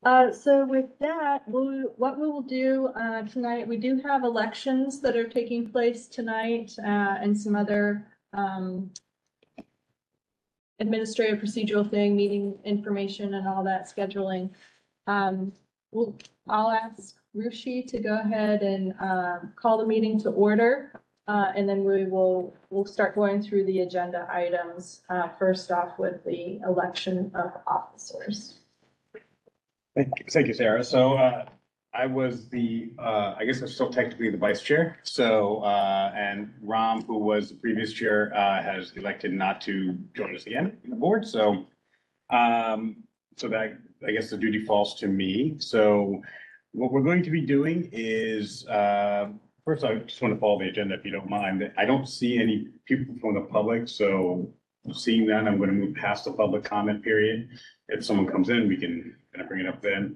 So with that, what we will do, tonight, we do have elections that are taking place tonight, and some other, administrative procedural thing, meeting information and all that scheduling. I'll ask Rushi to go ahead and, call the meeting to order. And then we'll start going through the agenda items, first off with the election of officers. Thank you, Sarah. So I was I guess I'm still technically the vice chair. So and Ram, who was the previous chair, has elected not to join us again on the board. So that, I guess, the duty falls to me. So what we're going to be doing is, first, I just want to follow the agenda if you don't mind. I don't see any people from the public, so seeing none, I'm going to move past the public comment period. If someone comes in, we can kind of bring it up then.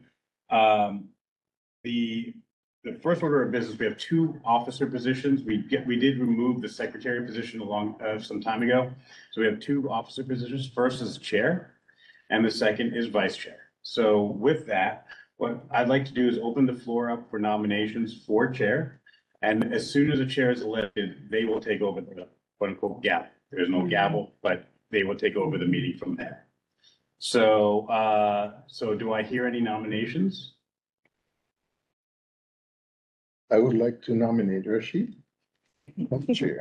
The first order of business, we have two officer positions. We did remove the secretary position some time ago. So we have two officer positions. First is chair, and the second is vice chair. So with that, what I'd like to do is open the floor up for nominations for chair. And as soon as the chair is elected, they will take over the quote unquote gavel. There's no gavel, but they will take over the meeting from there. So, do I hear any nominations? I would like to nominate Rashid. Chair.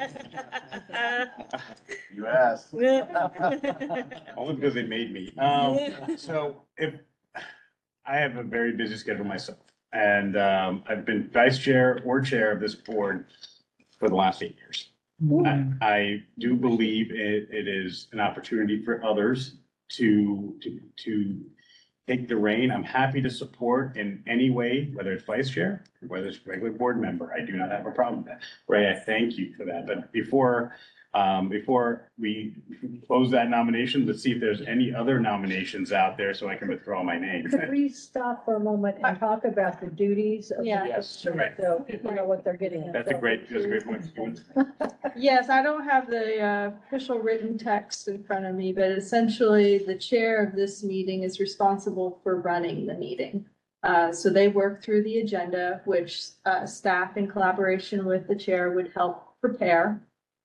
You asked. Only because they made me. So if I have a very busy schedule myself, and I've been vice chair or chair of this board for the last 8 years. I do believe it is an opportunity for others to take the reign. I'm happy to support in any way, whether it's vice chair, whether it's regular board member. I do not have a problem with that. Ray, I thank you for that. But before we close that nomination, let's see if there's any other nominations out there so I can withdraw my name. Could we stop for a moment and talk about the duties of the Yeah. Yes, officer, right. so people know what they're getting. That's a great point. Yes, I don't have the official written text in front of me, but essentially the chair of this meeting is responsible for running the meeting. So they work through the agenda, which staff in collaboration with the chair would help prepare.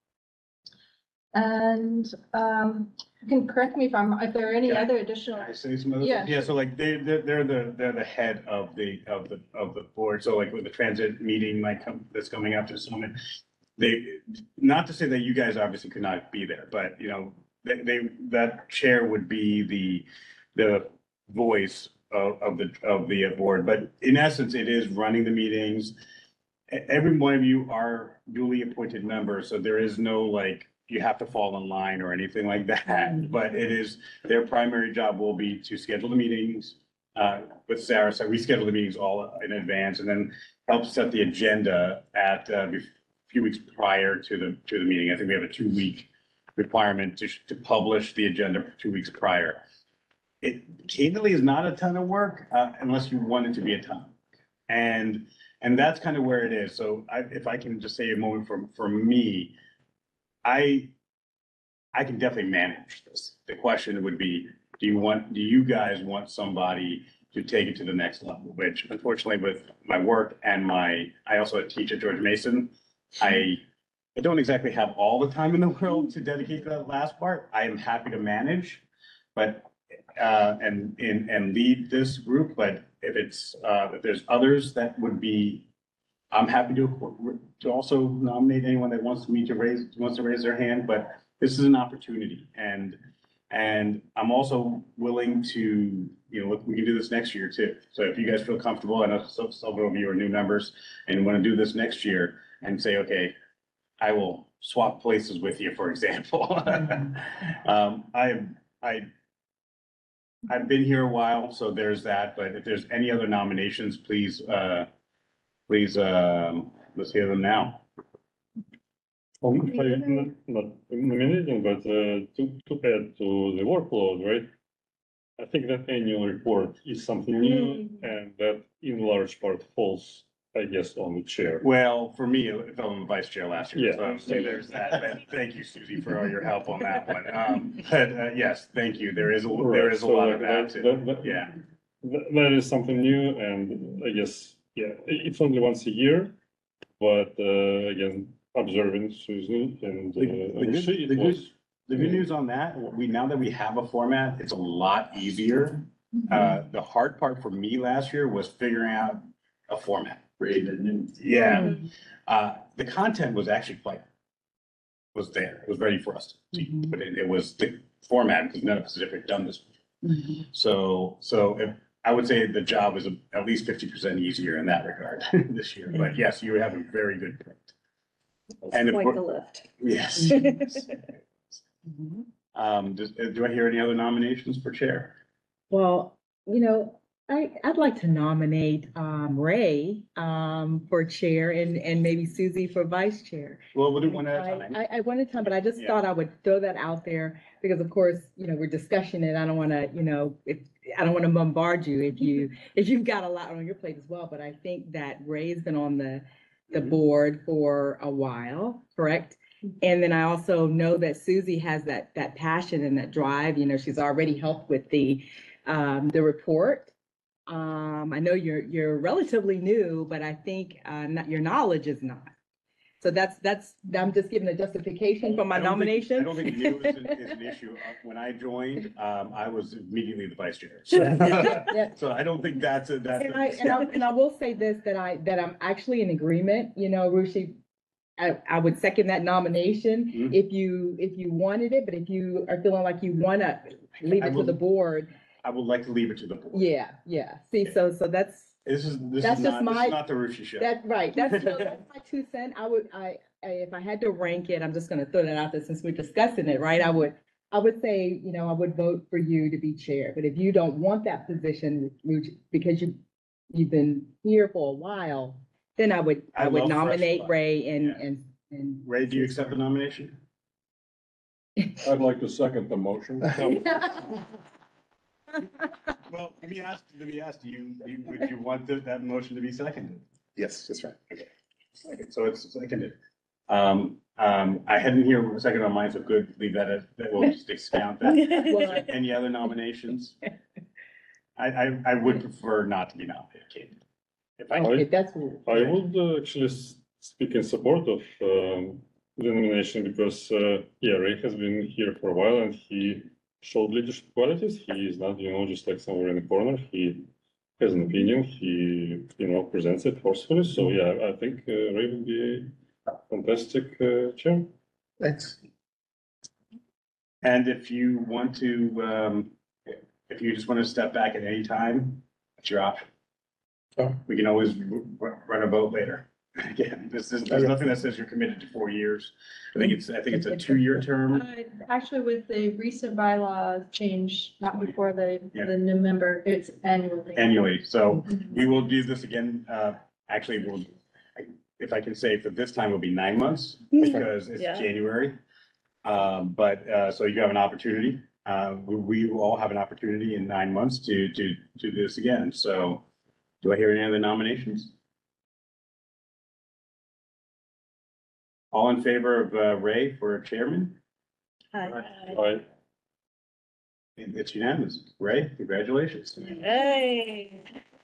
And you can correct me if there are any other additional. Can I say some other? Yeah. Yeah, so like they're the head of the board. So like with the transit meeting that's coming up this moment, not to say that you guys obviously could not be there, but you know, that chair would be the voice of the board. But in essence, it is running the meetings. Every one of you are duly appointed members, so there is no like, you have to fall in line or anything like that, but it is, their primary job will be to schedule the meetings with Sarah. So we schedule the meetings all in advance and then help set the agenda at a few weeks prior to the meeting. I think we have a 2-week requirement to publish the agenda for 2 weeks prior. It candidly is not a ton of work unless you want it to be a ton. And that's kind of where it is. So if I can just say a moment for me, I can definitely manage this. The question would be, do you guys want somebody to take it to the next level? Which unfortunately with my work and I also teach at George Mason, I don't exactly have all the time in the world to dedicate to that last part. I am happy to manage, but and lead this group. But if there's others that would be, I'm happy to also nominate anyone that wants to raise their hand, but this is an opportunity. And I'm also willing to, look, we can do this next year too. So if you guys feel comfortable, I know several of you are new members and want to do this next year and say, okay, I will swap places with you, for example. I've been here a while, so there's that, but if there's any other nominations, please, let's hear them now. If I'm not nominating, but to add to the workload, right? I think that annual report is something new and that in large part falls, I guess, on the chair. Well, for me, it fell on the vice chair last year, Yeah. so I would say there's that. But thank you, Susie, for all your help on that one. But yes, thank you. There is a lot of that too. Yeah. that is something new, and I guess, yeah, it's only once a year. But, again, observing Susan and, The good- Rishi, the it good- was, The good news on that, now that we have a format, it's a lot easier. The hard part for me last year was figuring out a format. Yeah, the content was actually was there, it was ready for us to, but it was the format, because none of us had ever done this. So I would say the job is at least 50% easier in that regard this year, but yes, you have a very good point. And of Quite course, the lift. yes. Do I hear any other nominations for chair? Well, I'd like to nominate Ray for chair and maybe Susie for vice chair. Well, we'll do one at a time. I wanted time, but I just Yeah. thought I would throw that out there because of course, we're discussing it. I don't want to, I don't want to bombard you if you've got a lot on your plate as well. But I think that Ray's been on the Mhm. board for a while, correct? And then I also know that Susie has that passion and that drive. She's already helped with the report. I know you're relatively new, but I think your knowledge is not. So I'm just giving a justification for my I don't think- nomination. I don't think new is an issue. When I joined, I was immediately the vice chair. Yeah. So I don't think that's. And I will say this, that I'm actually in agreement, Rushi. I would second that nomination Mhm. if you wanted it, but if you are feeling like you wanna leave I it to will- the board, I would like to leave it to the board. yeah. See, so that's This is That's just my- not the Rushi show. right. That's my 2 cents. If I had to rank it, I'm just gonna throw that out there since we're discussing it, right? I would say, I would vote for you to be chair, but if you don't want that position, because you've been here for a while, then I would I love fresh nominate blood. Ray Yeah. and. Ray, do you accept the nomination? I'd like to second the motion. Well, let me ask, would you want that motion to be seconded? Yes, that's right. Second, so it's seconded. I hadn't hear a second on mine, so good, leave that we'll just discount that. Well, Any other nominations? I would prefer not to be nominated, Kate. If I Okay, that's what. I would actually speak in support of the nomination because, Ray has been here for a while and he showed leadership qualities. He is not, just like somewhere in the corner. He has an opinion. He, presents it forcefully. So yeah, I think Ray would be a fantastic chair. Thanks. And if you want to, if you just want to step back at any time, it's your option. Oh. We can always run a vote later. Again, there's nothing that says you're committed to 4 years. I think it's a 2-year term. Actually, with the recent bylaw change, not before Yeah. the new member, it's annually. Annually, so we will do this again, actually, if I can say for this time, it'll be 9 months, because it's Yeah. January. So you have an opportunity, we will all have an opportunity in 9 months to do this again, so do I hear any other nominations? All in favor of Ray for chairman? I, It's unanimous. Ray, congratulations. Hey.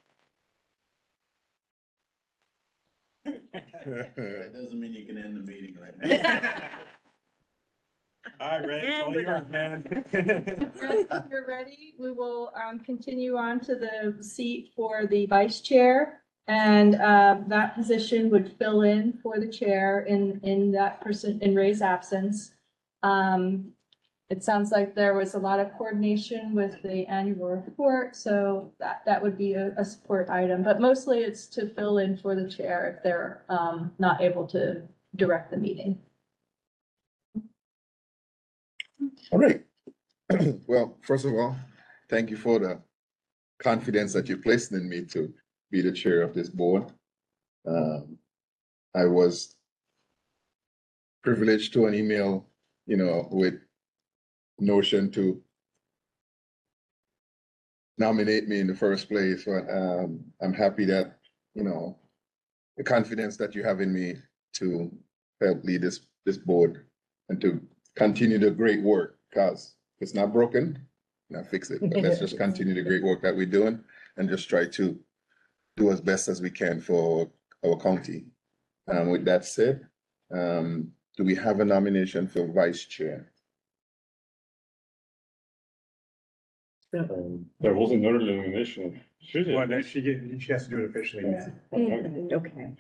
That doesn't mean you can end the meeting right now. All right, Ray, it's all yours, man. If you're ready, we will continue on to the seat for the vice chair. And that position would fill in for the chair in that person, in Ray's absence. It sounds like there was a lot of coordination with the annual report, so that would be a support item. But mostly it's to fill in for the chair if they're not able to direct the meeting. All right. Well, first of all, thank you for the confidence that you placed in me to be the chair of this board. I was privileged to an email, with notion to nominate me in the first place, but I'm happy that, the confidence that you have in me to help lead this board and to continue the great work, because if it's not broken, fix it. But let's just continue the great work that we're doing. and just try to do as best as we can for our county. With that said, do we have a nomination for vice chair? There was an early nomination. Susie. Well, then she has to do it officially now. Okay.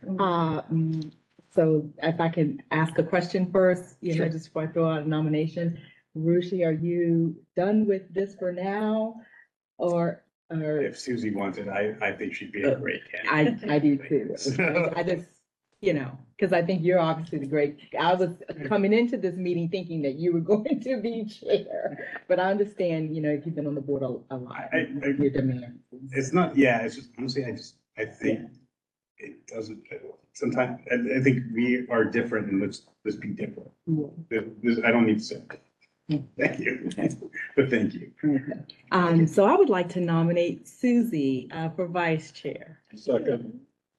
So if I can ask a question first, Sure. just before I throw out a nomination. Rushi, are you done with this for now? Or If Susie wants it, I think she'd be a great candidate. I do too. I just, because I think you're obviously I was coming into this meeting thinking that you were going to be chair. But I understand, if you've been on the board a lot, your demand. It's not, yeah, it's just, honestly, I think it doesn't, sometimes, I think we are different and let's be different. I don't need to say. Thank you, but thank you. So I would like to nominate Susie for vice chair. Second.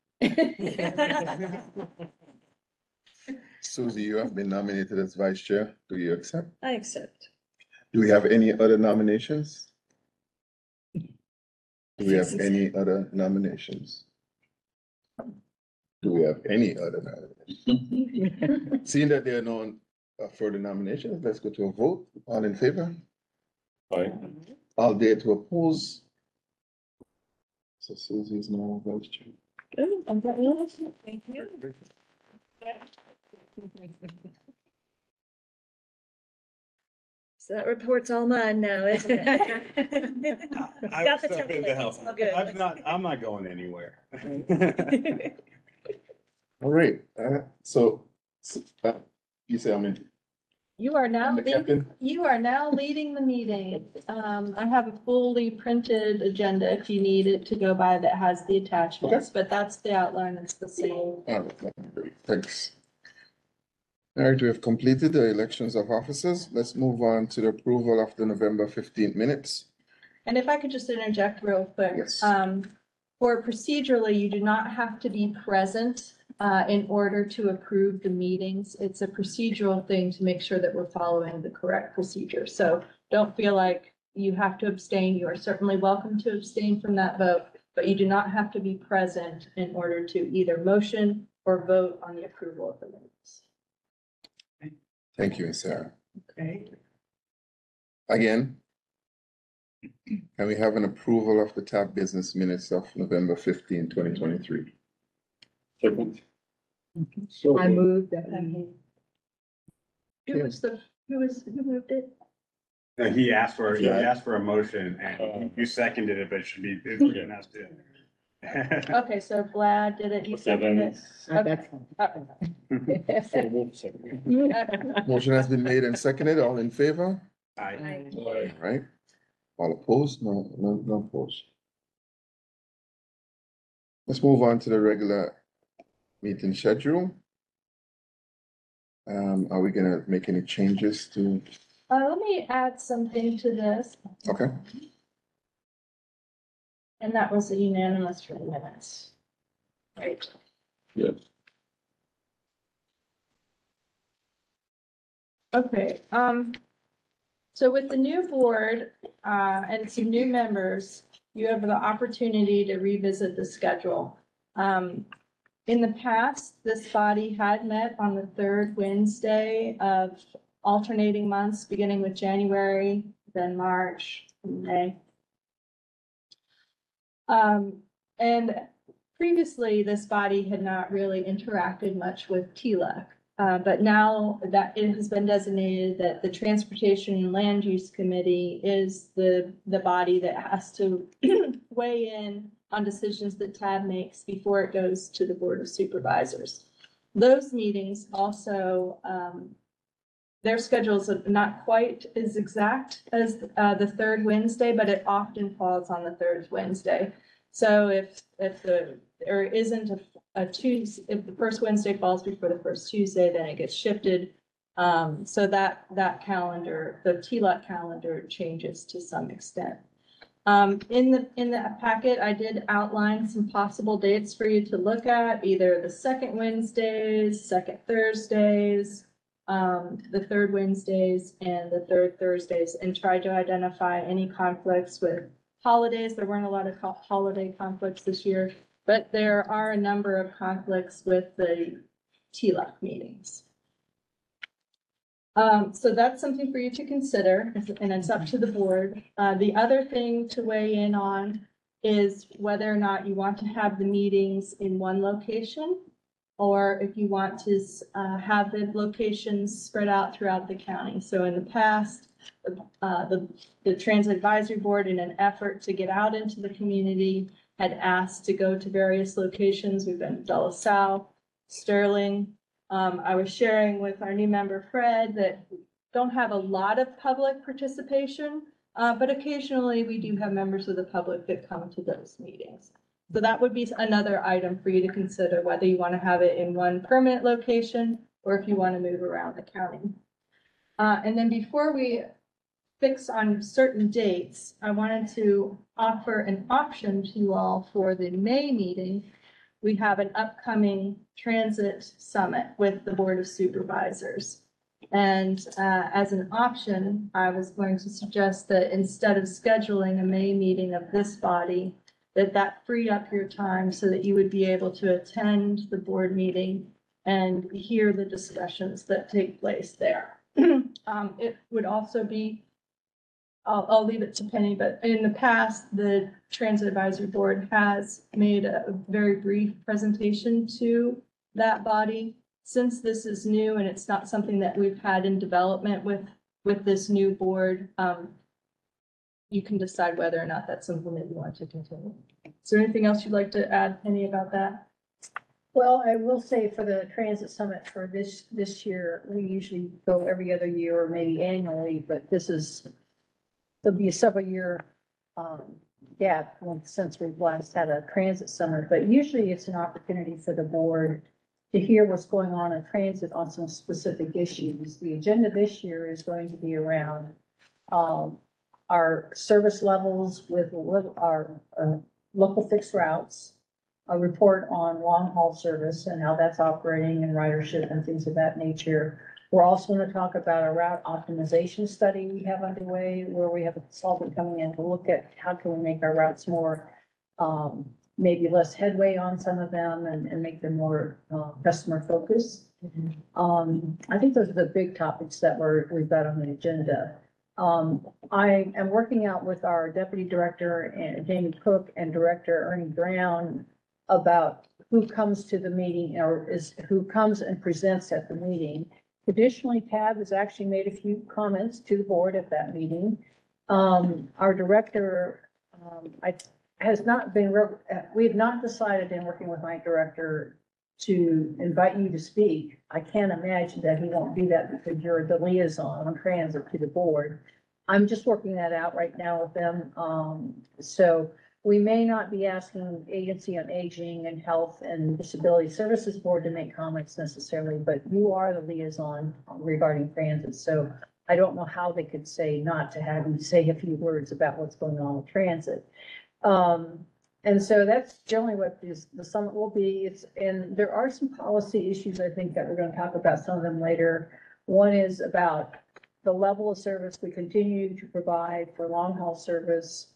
Susie, you have been nominated as vice chair. Do you accept? I accept. Do we have any other nominations? Do we have any other nominations? Do we have any other nominations? Seeing that there are no further nominations, let's go to a vote. All in favor? Aye. All dare to oppose? So Susie is now vice chair. Thank you. So that report's all mine now, isn't it? I Got will the step in to help. template, it's all good. I'm not going anywhere. All right, you say I'm in. You are now, I'm the captain. you are now leading the meeting. I have a fully printed agenda if you need it to go by that has the attachments, but that's the outline. It's the same. All right, great, thanks. All right, we have completed the elections of officers. Let's move on to the approval of the November 15th minutes. And if I could just interject real quick. Yes. For procedurally, you do not have to be present in order to approve the meetings. It's a procedural thing to make sure that we're following the correct procedure. So don't feel like you have to abstain. You are certainly welcome to abstain from that vote, but you do not have to be present in order to either motion or vote on the approval of the minutes. Thank you, Sarah. Okay. Again, can we have an approval of the tab business minutes of November 15, 2023? Second. So. I move that Who moved it? No, he asked for a motion and you seconded it, but it should be, it's us to. Okay, so Vlad did it, you Okay, seconded then. it. Okay. So move second. Motion has been made and seconded. All in favor? I, Aye. All right. All opposed? No opposed. Let's move on to the regular meeting schedule. Are we gonna make any changes to? Let me add something to this, Okay, and that was a unanimous for the minutes. Right. Yeah. Okay, so with the new board, and some new members, you have the opportunity to revisit the schedule. In the past, this body had met on the third Wednesday of alternating months, beginning with January, then March, and May. And previously, this body had not really interacted much with TLEC. But now that it has been designated that the Transportation and Land Use Committee is the body that has to weigh in on decisions that TAB makes before it goes to the Board of Supervisors. Those meetings also, their schedules are not quite as exact as the third Wednesday, but it often falls on the third Wednesday. So if there isn't a Tuesday, if the first Wednesday falls before the first Tuesday, then it gets shifted. So that calendar, the TLEC calendar changes to some extent. In the packet, I did outline some possible dates for you to look at, either the second Wednesdays, second Thursdays, the third Wednesdays, and the third Thursdays, and try to identify any conflicts with holidays. There weren't a lot of holiday conflicts this year, but there are a number of conflicts with the TLUC meetings. So that's something for you to consider, and it's up to the board. The other thing to weigh in on is whether or not you want to have the meetings in one location, or if you want to have the locations spread out throughout the county. So in the past, the Transit Advisory Board, in an effort to get out into the community, had asked to go to various locations. We've been to Dulles South, Sterling. I was sharing with our new member, Fred, that we don't have a lot of public participation, but occasionally we do have members of the public that come to those meetings. So that would be another item for you to consider, whether you want to have it in one permanent location or if you want to move around the county. And then before we fix on certain dates, I wanted to offer an option to you all for the May meeting. We have an upcoming transit summit with the Board of Supervisors. And as an option, I was going to suggest that instead of scheduling a May meeting of this body, that free up your time so that you would be able to attend the board meeting and hear the discussions that take place there. It would also be, I'll leave it to Penny, but in the past, the Transit Advisory Board has made a very brief presentation to that body. Since this is new and it's not something that we've had in development with this new board, you can decide whether or not that's something that you want to continue. Is there anything else you'd like to add, Penny, about that? Well, I will say for the transit summit for this year, we usually go every other year or maybe annually, but there'll be a several year gap since we've last had a transit summit, but usually it's an opportunity for the board to hear what's going on in transit on some specific issues. The agenda this year is going to be around our service levels with our local fixed routes, a report on long haul service and how that's operating and ridership and things of that nature. We're also going to talk about a route optimization study we have underway, where we have a consultant coming in to look at how can we make our routes more, maybe less headway on some of them and make them more customer focused. I think those are the big topics that we've got on the agenda. I am working out with our deputy director and Jamie Cook and director Ernie Brown about who comes to the meeting or who comes and presents at the meeting. Traditionally, Tab has actually made a few comments to the board at that meeting. Our director has not been, we have not decided in working with my director to invite you to speak. I can't imagine that he won't do that because you're the liaison on transit to the board. I'm just working that out right now with them. So we may not be asking Agency on Aging and Health and Disability Services Board to make comments necessarily, but you are the liaison regarding transit. So I don't know how they could say not to have you say a few words about what's going on with transit. And so that's generally what the summit will be. And there are some policy issues, I think, that we're going to talk about, some of them later. One is about the level of service we continue to provide for long haul service,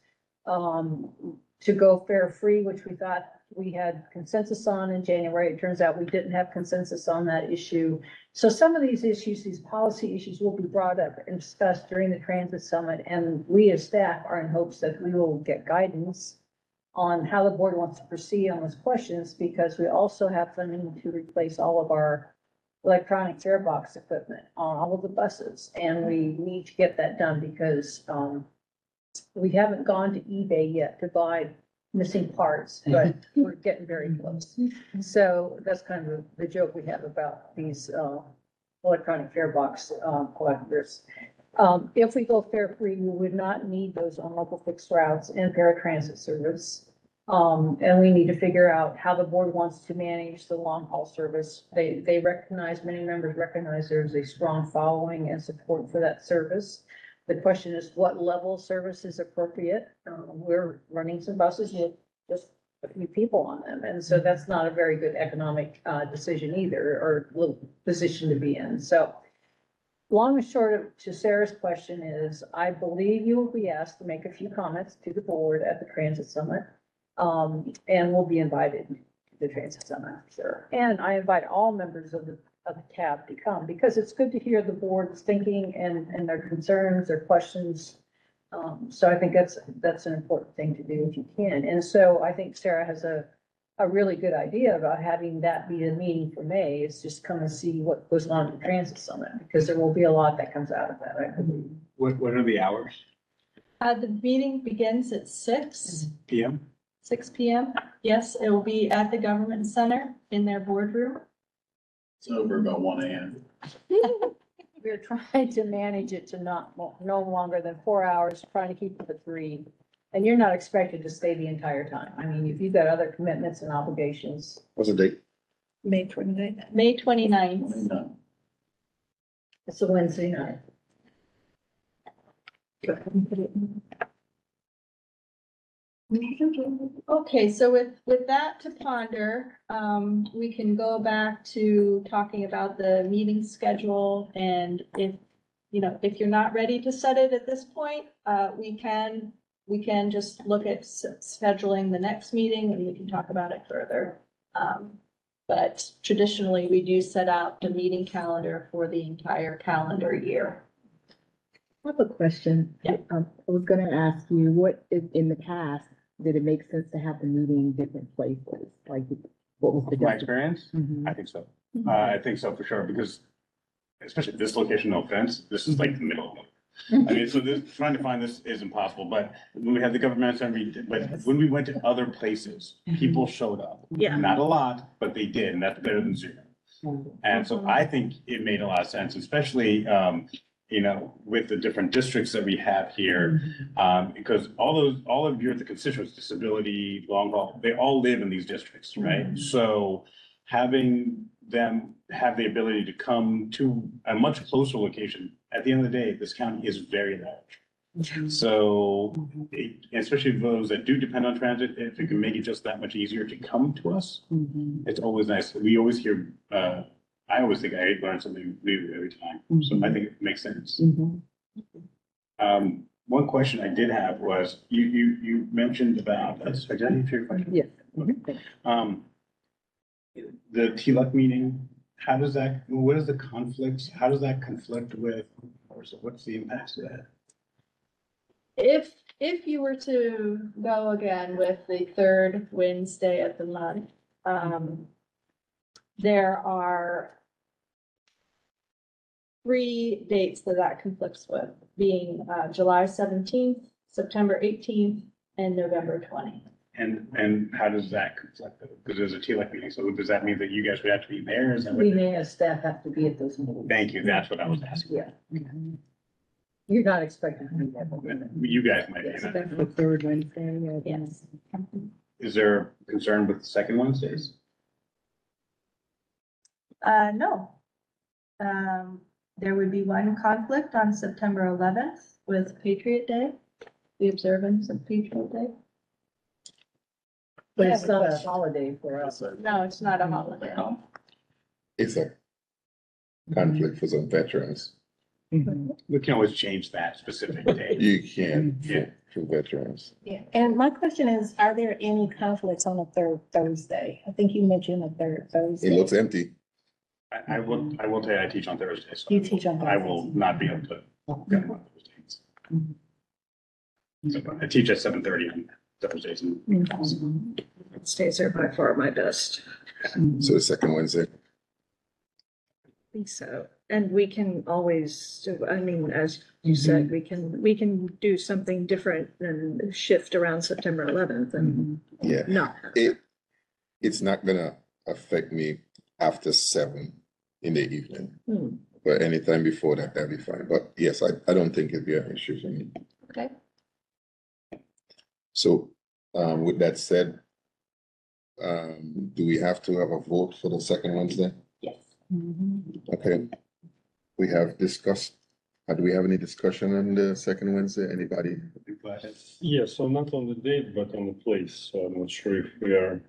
to go fare free, which we thought we had consensus on in January. It turns out we didn't have consensus on that issue. So some of these issues, these policy issues, will be brought up and discussed during the transit summit. And we as staff are in hopes that we will get guidance on how the board wants to proceed on those questions, because we also have funding to replace all of our electronic fare box equipment on all of the buses. And we need to get that done because we haven't gone to eBay yet to buy missing parts, but we're getting very close. So that's kind of the joke we have about these electronic fare box collectors. If we go fare free, we would not need those on local fixed routes and paratransit service. And we need to figure out how the board wants to manage the long haul service. They recognize, many members recognize there's a strong following and support for that service. The question is what level of service is appropriate. We're running some buses with just a few people on them. And so that's not a very good economic decision either, or little position to be in. So long and short of, to Sarah's question is, I believe you will be asked to make a few comments to the board at the Transit Summit. And we'll be invited to the Transit Summit, sure. And I invite all members of the tab to come, because it's good to hear the board's thinking and their concerns, their questions. So I think that's an important thing to do if you can. And so I think Sarah has a really good idea about having that be a meeting for May, is just come and see what goes on at the Transit Summit, because there will be a lot that comes out of that, I believe. What are the hours? The meeting begins at 6 PM? PM. Yes, it will be at the government center in their boardroom. It's over about 1 AM. We're trying to manage it to no longer than 4 hours, trying to keep it to 3. And you're not expected to stay the entire time. I mean, if you've got other commitments and obligations. What's the date? May 29th. May 29th. No. It's a Wednesday night. Okay, so with that to ponder, we can go back to talking about the meeting schedule, and if, if you're not ready to set it at this point, we can just look at scheduling the next meeting and we can talk about it further. But traditionally, we do set out the meeting calendar for the entire calendar year. I have a question. Yeah. I was gonna ask you, what is, in the past, did it make sense to have the meeting in different places? Like, what was the? My experience? Mhm. I think so. I think so for sure, because especially this location, no offense, this is like the middle of it. I mean, so trying to find this is impossible, but when we had the government center, but when we went to other places, people showed up. Yeah. Not a lot, but they did, and that's better than zero. And so I think it made a lot of sense, especially, with the different districts that we have here. Because all of your, the constituents, disability, long haul, they all live in these districts, right? So having them have the ability to come to a much closer location, at the end of the day, this county is very large. So, especially those that do depend on transit, if it can make it just that much easier to come to us, it's always nice. We always hear, I always think I learn something new every time, so I think it makes sense. One question I did have was, you mentioned about, did I answer your question? Yes. The TLUC meeting, what is the conflicts? How does that conflict with, or so what's the impact of that? If you were to go again with the third Wednesday of the month, there are 3 dates that conflicts with, being July 17th, September 18th, and November 20th. And how does that conflict? Because there's a TLEC meeting, so does that mean that you guys would have to be there? Is that what- We may as staff have to be at those meetings. Thank you, that's what I was asking. Yeah. You're not expected to be there. You guys might be. So that's the third Wednesday. Yes. Is there concern with the second Wednesdays? No. There would be one conflict on September 11th with Patriot Day, the observance of Patriot Day. But it's not a holiday for us. No, it's not a holiday. It's a conflict for some veterans. We can always change that specific day. You can Yeah. for veterans. Yeah, and my question is, are there any conflicts on a third Thursday? I think you mentioned a third It Thursday. looks empty. I will tell you, I teach on Thursdays. so You teach on I will Thursdays. not be able to. come on Thursdays. So I teach at 7:30 on Thursdays. Stays are by far my best. So the second Wednesday. I think so. And we can always, as you said, we can do something different than shift around September 11th and Yeah, not. it's not gonna affect me after 7 in the evening. Hmm. But anytime before that, that'd be fine. But yes, I don't think it'd be an issue for me. Okay. So, with that said, do we have to have a vote for the second Wednesday? Yes. Okay. We have discussed, do we have any discussion on the second Wednesday? Anybody? Yeah, so not on the date, but on the place. So I'm not sure if we are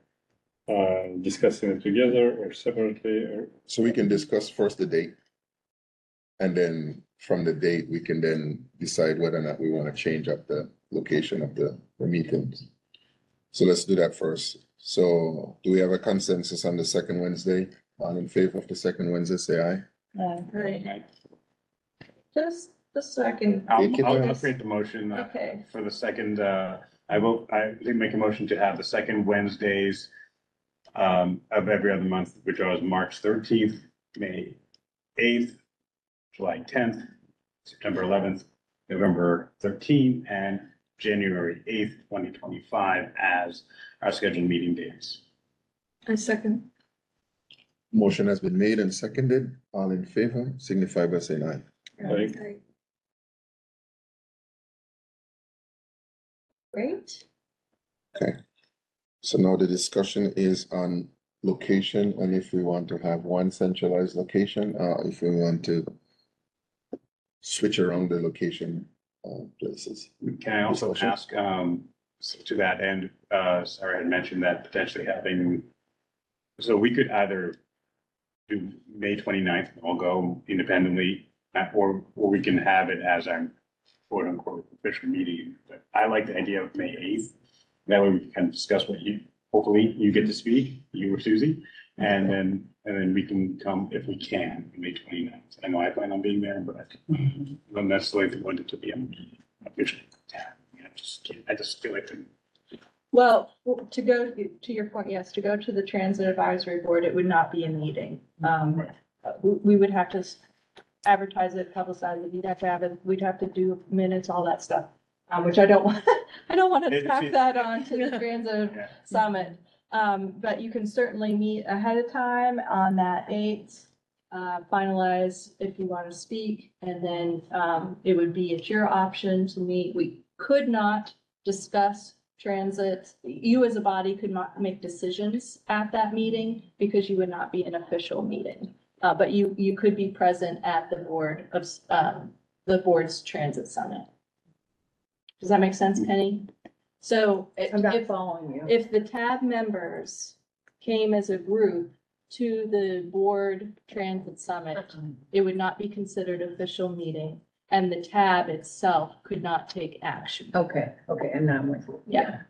discussing it together or separately or. So we can discuss first the date. And then from the date, we can then decide whether or not we want to change up the location of the meetings. So let's do that first. So do we have a consensus on the second Wednesday? All in favor of the second Wednesday, say aye. Right. Just so I can. I'll create the motion Okay, for the second, I make a motion to have the second Wednesdays of every other month, which was March 13th, May 8th, July 10th, September 11th, November 13th, and January 8th, 2025 as our scheduled meeting dates. I second. Motion has been made and seconded. All in favor, signify by saying aye. Like, great. So now the discussion is on location and if we want to have one centralized location, if we want to switch around the location, places. Can I also ask, to that end, Sarah had mentioned that potentially having, so we could either do May 29th, all go independently, or we can have it as our quote unquote official meeting. But I like the idea of May 8th. That way we can kind of discuss what hopefully you get to speak, you or Susie, and then we can come if we can, May 29th. I know I plan on being there, but not necessarily want it to be official. I just feel like Well, to go to your point, yes, to go to the Transit Advisory Board, it would not be a meeting. We would have to advertise it, publicize it, we'd have to do minutes, all that stuff. Which I don't want, I don't want to tack that on to the Transit Summit. But you can certainly meet ahead of time on that 8th, finalize if you want to speak, and then it would be at your option to meet. We could not discuss transit. You as a body could not make decisions at that meeting because you would not be an official meeting. But you could be present at the board's transit summit. Does that make sense, Penny? So I'm not following you. if the TAB members came as a group to the board transit summit, it would not be considered official meeting, and the TAB itself could not take action. Okay, and now I'm with you. Yeah.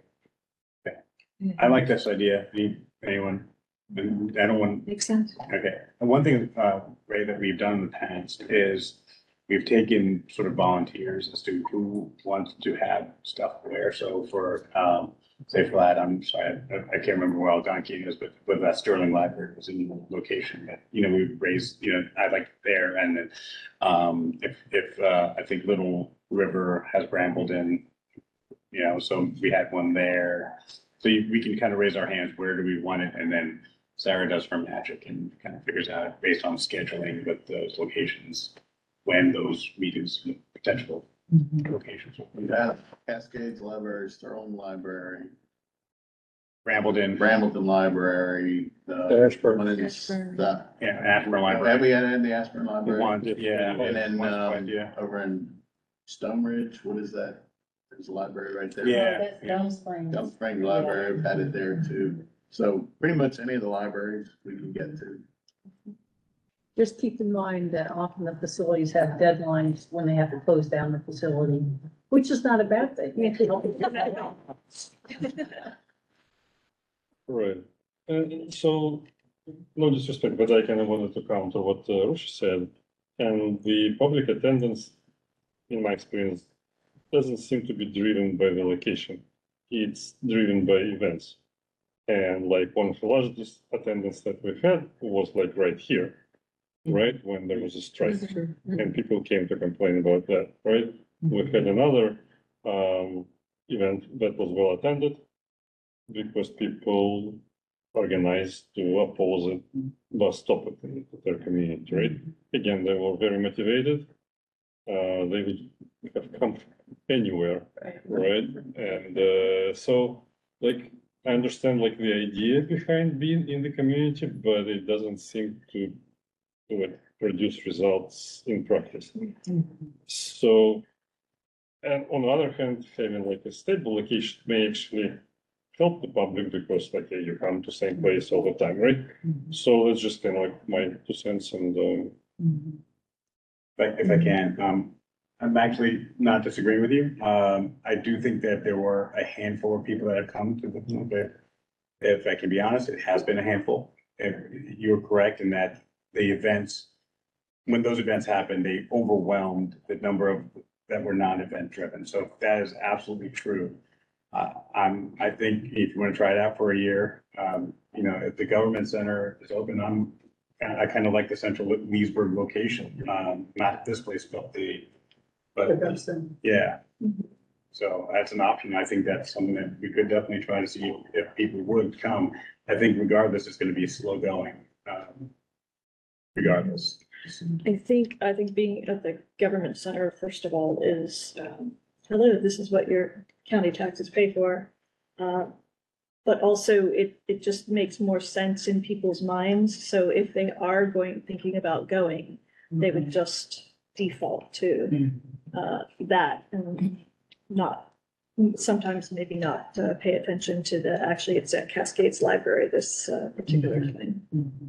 I like this idea. Anyone? I don't want, Makes sense. okay. And one thing, Ray, that we've done in the past is we've taken sort of volunteers as to who wants to have stuff where. So for, say for that, I'm sorry, I can't remember where Algonquin is, but with that Sterling Library was in the location that, we raised, I'd like there. And then, if I think Little River has Brambleton, so we had one there. So we can kind of raise our hands, where do we want it? And then Sarah does her magic and kind of figures out based on scheduling with those locations, when those meetings, potential locations. We have Cascades Library, Sterling Library, Brambleton, Library, Ashburn. one is Ashburn. the. Ashburn Library. Have we had in the Ashburn Library? One, yeah. And then, Yeah. over in Stone Ridge, what is that? There's a library right there. Yeah. That's Gum Springs. Gum Spring Library, we've had it there too. So pretty much any of the libraries we can get to. Just keep in mind that often the facilities have deadlines when they have to close down the facility, which is not a bad thing. Right, and so, no disrespect, but I kind of wanted to counter what Rusha said. And the public attendance, in my experience, doesn't seem to be driven by the location. It's driven by events. And like one of the largest attendance that we had was like right here, right? When there was a strike and people came to complain about that, right? We had another event that was well attended because people organized to oppose a bus stop at their community, right? Again, they were very motivated. They would have come anywhere, right? And so, like, I understand like the idea behind being in the community, but it doesn't seem to produce results in practice. So, and on the other hand, having like a stable location may actually help the public because like you come to same place all the time, right? So that's just kind of like my 2 cents, and But if I can, I'm actually not disagreeing with you. I do think that there were a handful of people that have come to the, if I can be honest, it has been a handful. If you're correct in that the events, when those events happened, they overwhelmed the number of that were non-event driven. So that is absolutely true. I think if you want to try it out for a year, if the government center is open, I kind of like the central Leesburg location, not this place, but yeah. So that's an option. I think that's something that we could definitely try to see if people would come. I think regardless, it's going to be slow going, regardless. I think being at the government center, first of all, is, hello, this is what your county taxes pay for. But also it just makes more sense in people's minds. So if they are thinking about going, they would just default to, that and not, sometimes maybe not pay attention to it's at Cascades Library, this particular thing.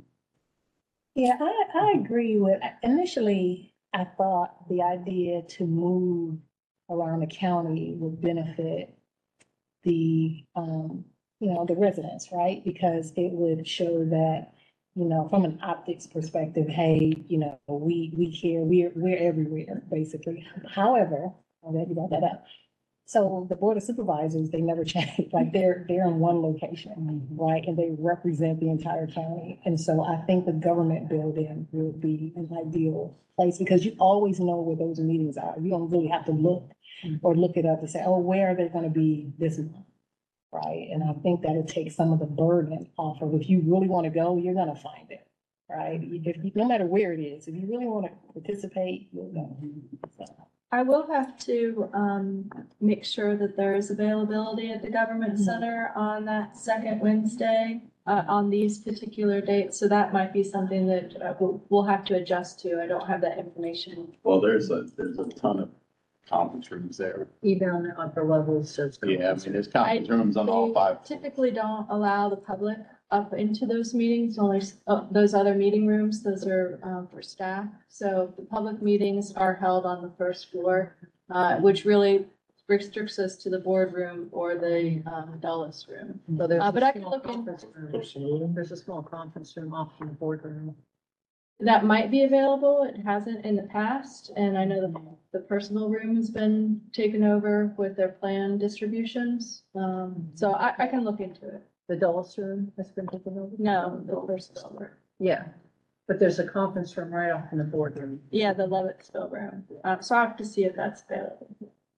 Yeah, I agree with, initially, I thought the idea to move around the county would benefit the, the residents, right? Because it would show that, from an optics perspective, hey, we care, we're everywhere, basically. However, I'm glad you brought that up. So the Board of Supervisors, they never change, like they're in one location, right? And they represent the entire county. And so I think the government building would be an ideal place because you always know where those meetings are. You don't really have to look or look it up and say, oh, where are they going to be this month? Right? And I think that'll take some of the burden off of, if you really want to go, you're going to find it, right? No matter where it is, if you really want to participate, you'll go. So. I will have to make sure that there is availability at the government center on that second Wednesday on these particular dates. So that might be something that we'll have to adjust to. I don't have that information. Well, there's a ton of conference rooms there. Even on the upper levels, so it's. Yeah, I mean, there's conference rooms on all five. Typically don't allow the public up into those meetings, only those other meeting rooms, those are for staff. So the public meetings are held on the first floor, which really restricts us to the boardroom or the Dulles room. So there's But a I can small look in, conference room. There's a small conference room off in the boardroom. that might be available. It hasn't in the past, and I know the personal room has been taken over with their plan distributions. So I can look into it. The Dulles room has been taken over? No, the personal room. Yeah, but there's a conference room right off in the boardroom. Yeah, the Lovettsville room. So I have to see if that's available.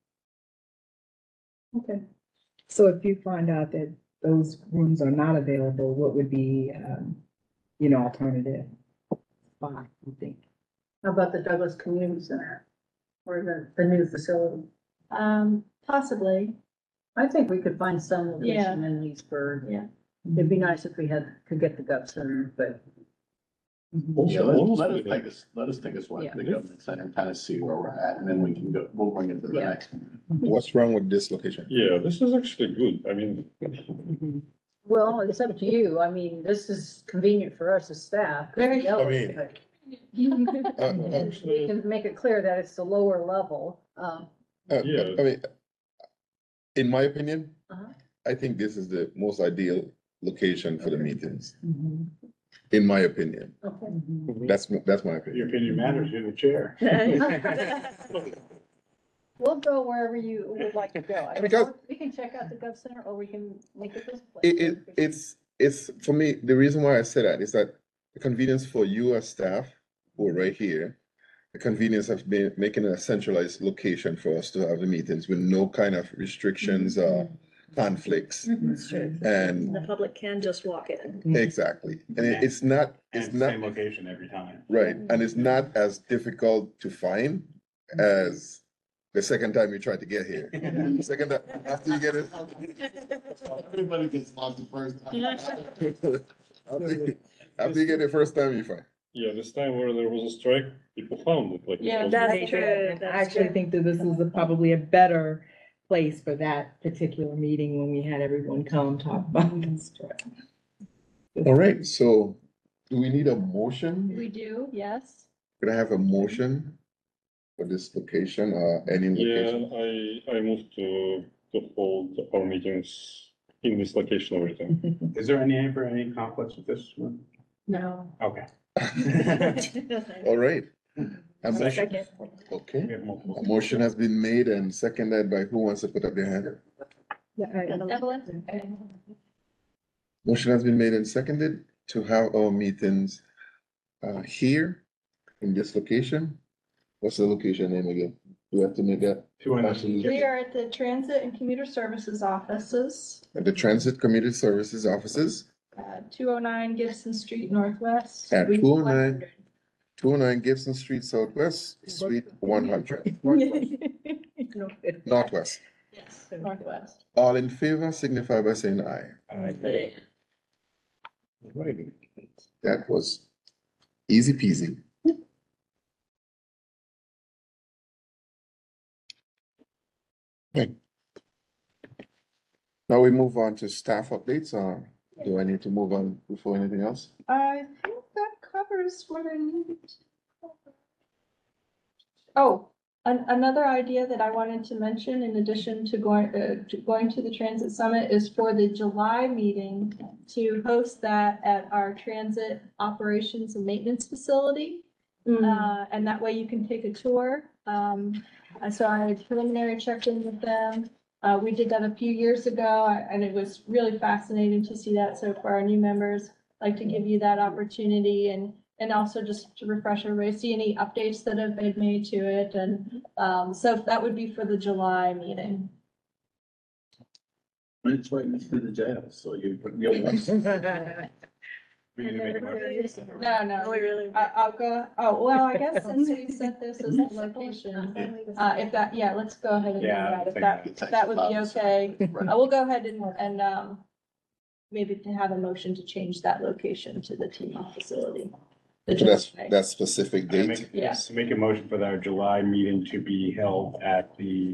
Okay. So if you find out that those rooms are not available, what would be, alternative spot, you think? How about the Douglas Community Center or the new facility? Possibly. I think we could find some location in Leesburg. Yeah. It'd be nice if we could get the Gov Center, but. Yeah, Also, let us take a swipe Yeah. at the government center and kind of see where we're at, and then we can we'll bring it to the Yeah. next one. What's wrong with this location? Yeah, this is actually good. I mean, Well, it's up to you. I mean, this is convenient for us as staff. Very- I mean- We can make it clear that it's the lower level. Yeah. I mean, in my opinion, Uh-huh. I think this is the most ideal location for the meetings, Mm-hmm. in my opinion. Okay. That's my Your opinion. opinion matters, you're the chair. We'll go wherever you would like to go. I mean, Because- we can check out the Gov Center or we can make it this place. It's, for me, the reason why I say that is that the convenience for you as staff, who are right here, the convenience of making a centralized location for us to have the meetings with no kind of restrictions or conflicts. That's true. And The public can just walk in. exactly, and it's not, And it's not, same location every time. right, and it's not as difficult to find as the second time you tried to get here. Second time, after you get it. Everybody gets lost the first time. After you get it first time, you find. yeah, this time where there was a strike, people found it. Like, it Yeah, was- That's true. And I That's actually true. think that this is probably a better place for that particular meeting when we had everyone come talk about this. All right, so do we need a motion? We do, yes. Can I have a motion for this location or any Yeah, location? I moved to hold our meetings in this location every time. Is there any conflicts with this one? No. Okay. All right. A motion- Second. Okay, We have multiple. a motion has been made and seconded by who wants to put up their hand? Evelyn? Motion has been made and seconded to have our meetings here in this location. What's the location name again? Do we have to make that? We are at the Transit and Commuter Services offices, At the Transit Community Services Offices, 209 Gibson Street Northwest. At Suite 209. 100. 209 Gibson Street Southwest, Suite 100, Northwest. Yes, Northwest. All in favor signify by saying aye. Alrighty. That was easy peasy. Okay. Now we move on to staff updates. Do I need to move on before anything else? I think that covers what I need. Oh, another idea that I wanted to mention in addition to going to the Transit Summit is for the July meeting to host that at our Transit Operations and Maintenance Facility. And that way you can take a tour. So I preliminary checked in with them. We did that a few years ago and it was really fascinating to see that. So for our new members, I'd like to give you that opportunity and also just to refresh everybody, see any updates that have been made to it. And so that would be for the July meeting. It's right next to the jail, so you'll. We need to make a motion. No, Really? I'll go, oh, well, I guess since we set this as the location, if that, yeah, let's go ahead and do Yeah, that, if that would be okay. We'll go ahead and maybe to have a motion to change that location to the TV facility. The So that's, July. that specific I date. make a motion for our July meeting to be held at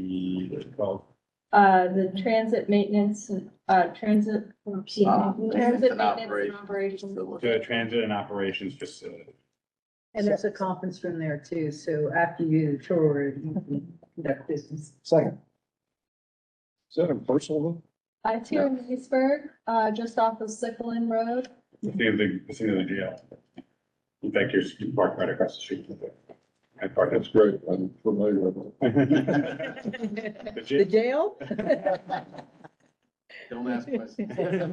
The transit maintenance, transit. Transit And maintenance and operations. the Transit and Operations Facility. And there's a conference room there too, so after you do the tour, you can conduct business. Second. Is that in personal? It's here in Leesburg, just off of Sycolin Road. The scene of the jail. In fact, you park right across the street from it. I park, that's great. I'm familiar with it. The jail? Don't ask questions.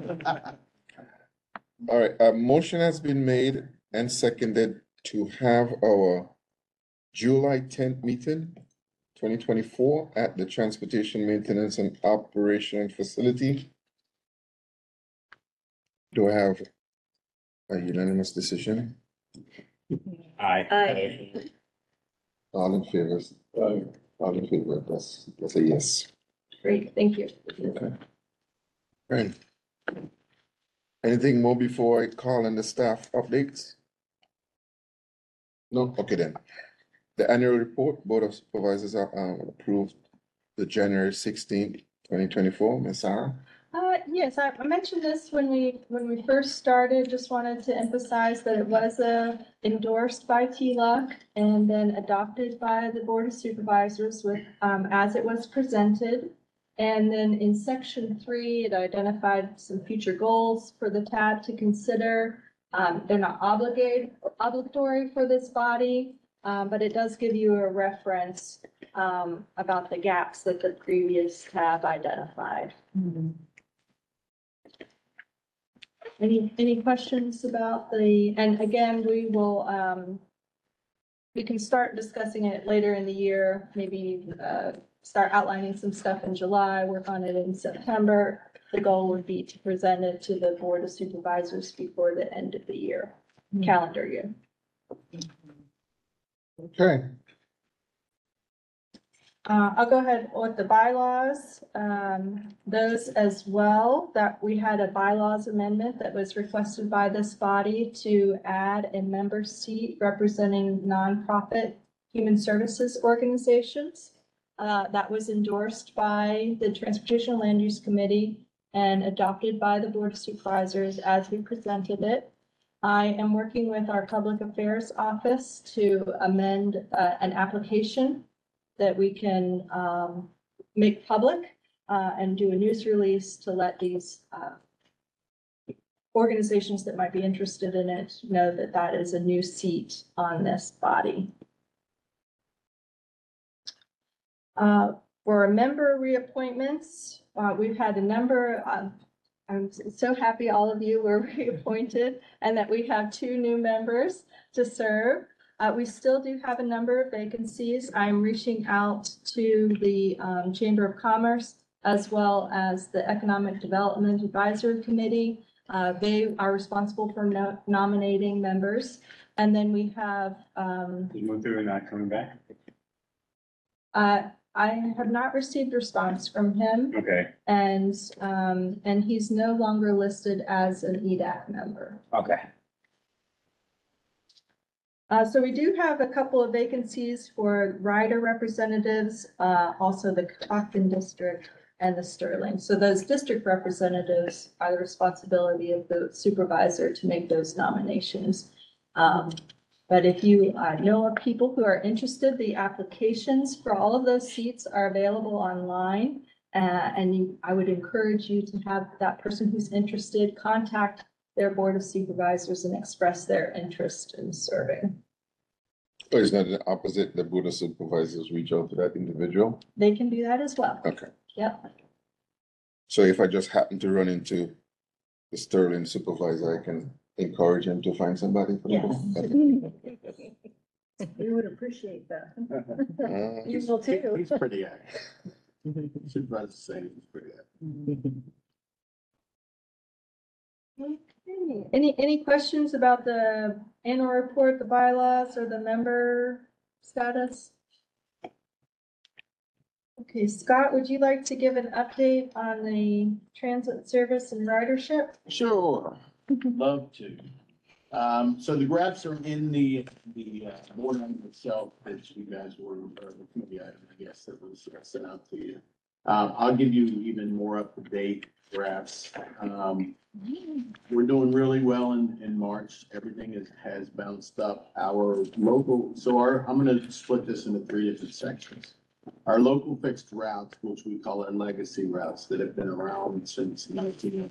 All right, a motion has been made and seconded to have our July 10th meeting, 2024 at the Transportation Maintenance and Operation Facility. Do I have a unanimous decision? Aye. All in favor? All in favor, that's a yes. Great, thank you. Okay. Right. Anything more before I call in the staff updates? No, okay then. The annual report, Board of Supervisors approved the January 16th, 2024, Ms. Sarah. Yes, I mentioned this when we first started, just wanted to emphasize that it was endorsed by TLUC and then adopted by the Board of Supervisors with, as it was presented. And then in section 3, it identified some future goals for the tab to consider. They're not obligatory for this body, but it does give you a reference about the gaps that the previous tab identified. Any questions about and again, we can start discussing it later in the year, maybe start outlining some stuff in July, work on it in September. The goal would be to present it to the Board of Supervisors before the end of the year, calendar year. Okay. I'll go ahead with the bylaws, those as well, that we had a bylaws amendment that was requested by this body to add a member seat representing nonprofit human services organizations. That was endorsed by the Transportation Land Use Committee and adopted by the Board of Supervisors as we presented it. I am working with our Public Affairs Office to amend an application that we can make public and do a news release to let these organizations that might be interested in it know that that is a new seat on this body. For member reappointments, we've had a number of, I'm so happy all of you were reappointed and that we have 2 new members to serve. We still do have a number of vacancies. I'm reaching out to the Chamber of Commerce as well as the Economic Development Advisory Committee. They are responsible for nominating members. And then we have, You went through and not coming back? I have not received response from him Okay, and he's no longer listed as an EDAC member. okay. So we do have a couple of vacancies for rider representatives, also the Catoctin District and the Sterling. So those district representatives are the responsibility of the supervisor to make those nominations. But if you know of people who are interested, the applications for all of those seats are available online. I would encourage you to have that person who's interested contact their Board of Supervisors and express their interest in serving. So it's not the opposite, the Board of Supervisors reach out to that individual? They can do that as well. Okay. Yep. So if I just happen to run into the Sterling supervisor, I can encourage him to find somebody for Yes. them? We would appreciate that. Okay. You will too. He's pretty active. Supervisor saying he's pretty active. Any questions about the annual report, the bylaws, or the member status? Okay, Scott, would you like to give an update on the transit service and ridership? Sure, love to. So the graphs are in the board member itself that you guys were, or the committee item, I guess, that was sent out to you. I'll give you even more up-to-date graphs. We're doing really well in March. Everything has bounced up. Our local, I'm gonna split this into 3 different sections. Our local fixed routes, which we call our legacy routes that have been around since 19.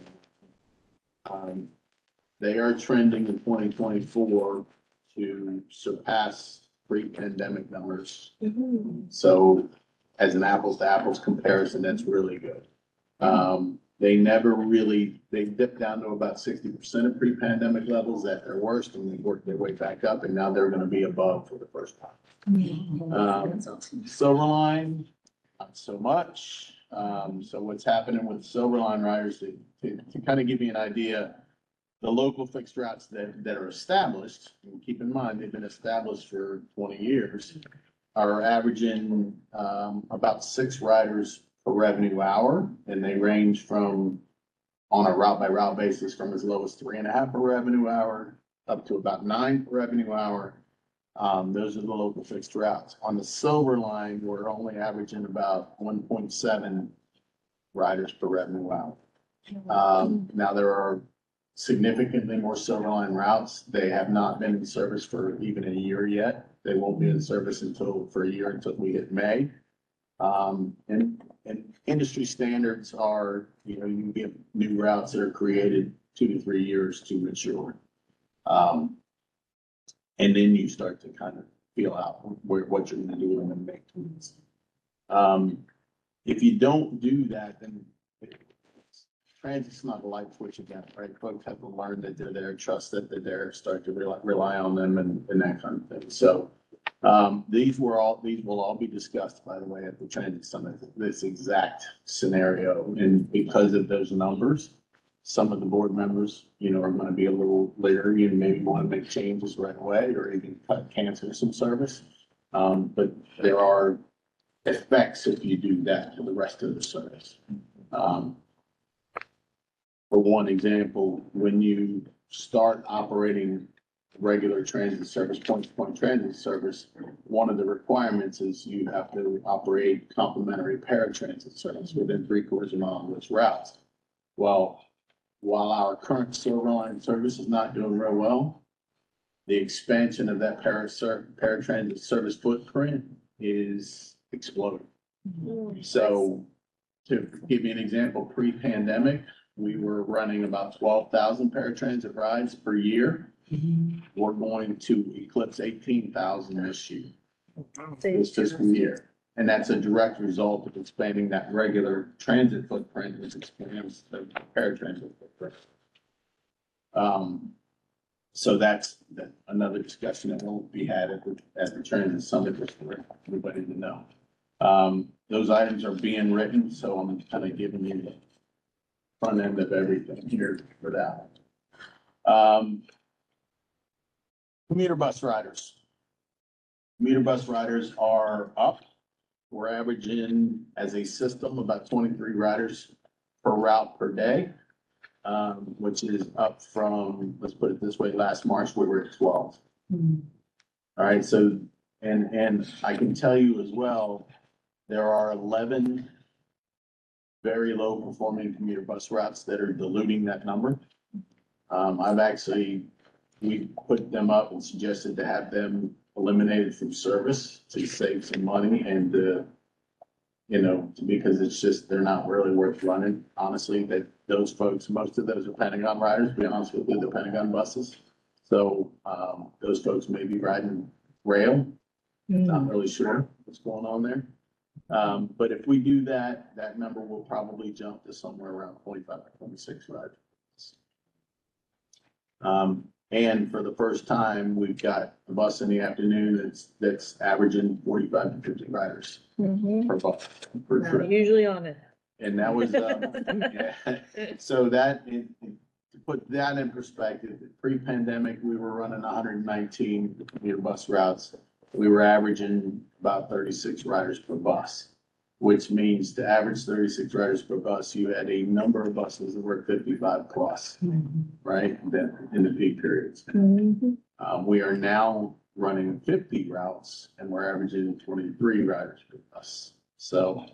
They are trending in 2024 to surpass pre-pandemic numbers. So as an apples to apples comparison, that's really good. They never really, they dipped down to about 60% of pre-pandemic levels at their worst, and they worked their way back up, and now they're gonna be above for the first time. Silverline, not so much. So what's happening with Silverline riders, to kind of give you an idea, the local fixed routes that are established, and keep in mind, they've been established for 20 years, are averaging about 6 riders per revenue hour, and they range from, on a route by route basis, from as low as 3.5 per revenue hour up to about 9 per revenue hour. Those are the local fixed routes. On the Silver Line, we're only averaging about 1.7 riders per revenue hour. Now there are significantly more Silver Line routes. They have not been in service for even a year yet. They won't be in service for a year until we hit May. And industry standards are, you can get new routes that are created 2 to 3 years to mature. And then you start to kind of feel out what you're gonna do and then make tweaks. If you don't do that, then transit's not a light switch again, right? Folks have to learn that they're there, trust that they're there, start to rely on them and that kind of thing. So these will all be discussed, by the way, at the Transit Summit, this exact scenario. And because of those numbers, some of the board members, are going to be a little leery and maybe want to make changes right away or even cancel some service. But there are effects if you do that to the rest of the service. For one example, when you start operating regular transit service, point-to-point transit service, one of the requirements is you have to operate complimentary paratransit service within 3/4 of a mile of those routes. Well, while our current Silver Line service is not doing real well, the expansion of that paratransit service footprint is exploding. So to give you an example, pre-pandemic, we were running about 12,000 paratransit rides per year. We're going to eclipse 18,000 this year, this fiscal year. And that's a direct result of expanding that regular transit footprint, which expands the paratransit footprint. So that's another discussion that will be had at the transit summit, just for everybody to know. Those items are being written, so I'm kind of giving you the front end of everything here for that. Commuter bus riders. Commuter bus riders are up. We're averaging as a system about 23 riders per route per day, which is up from, let's put it this way, last March we were at 12. All right, so, and I can tell you as well, there are 11 very low performing commuter bus routes that are diluting that number. We put them up and suggested to have them eliminated from service to save some money and, because it's just, they're not really worth running. Honestly, that those folks, most of those are Pentagon riders, to be honest with you, the Pentagon buses. So, those folks may be riding rail. Not really sure what's going on there. But if we do that, that number will probably jump to somewhere around 25 or 26 riders. And for the first time, we've got a bus in the afternoon that's averaging 45 to 50 riders per bus, per trip. Usually on it. And that was, yeah. So to put that in perspective, pre-pandemic, we were running 119 commuter bus routes. We were averaging about 36 riders per bus, which means to average 36 riders per bus, you had a number of buses that were 55 plus, right? Then in the peak periods. We are now running 50 routes and we're averaging 23 riders per bus. So,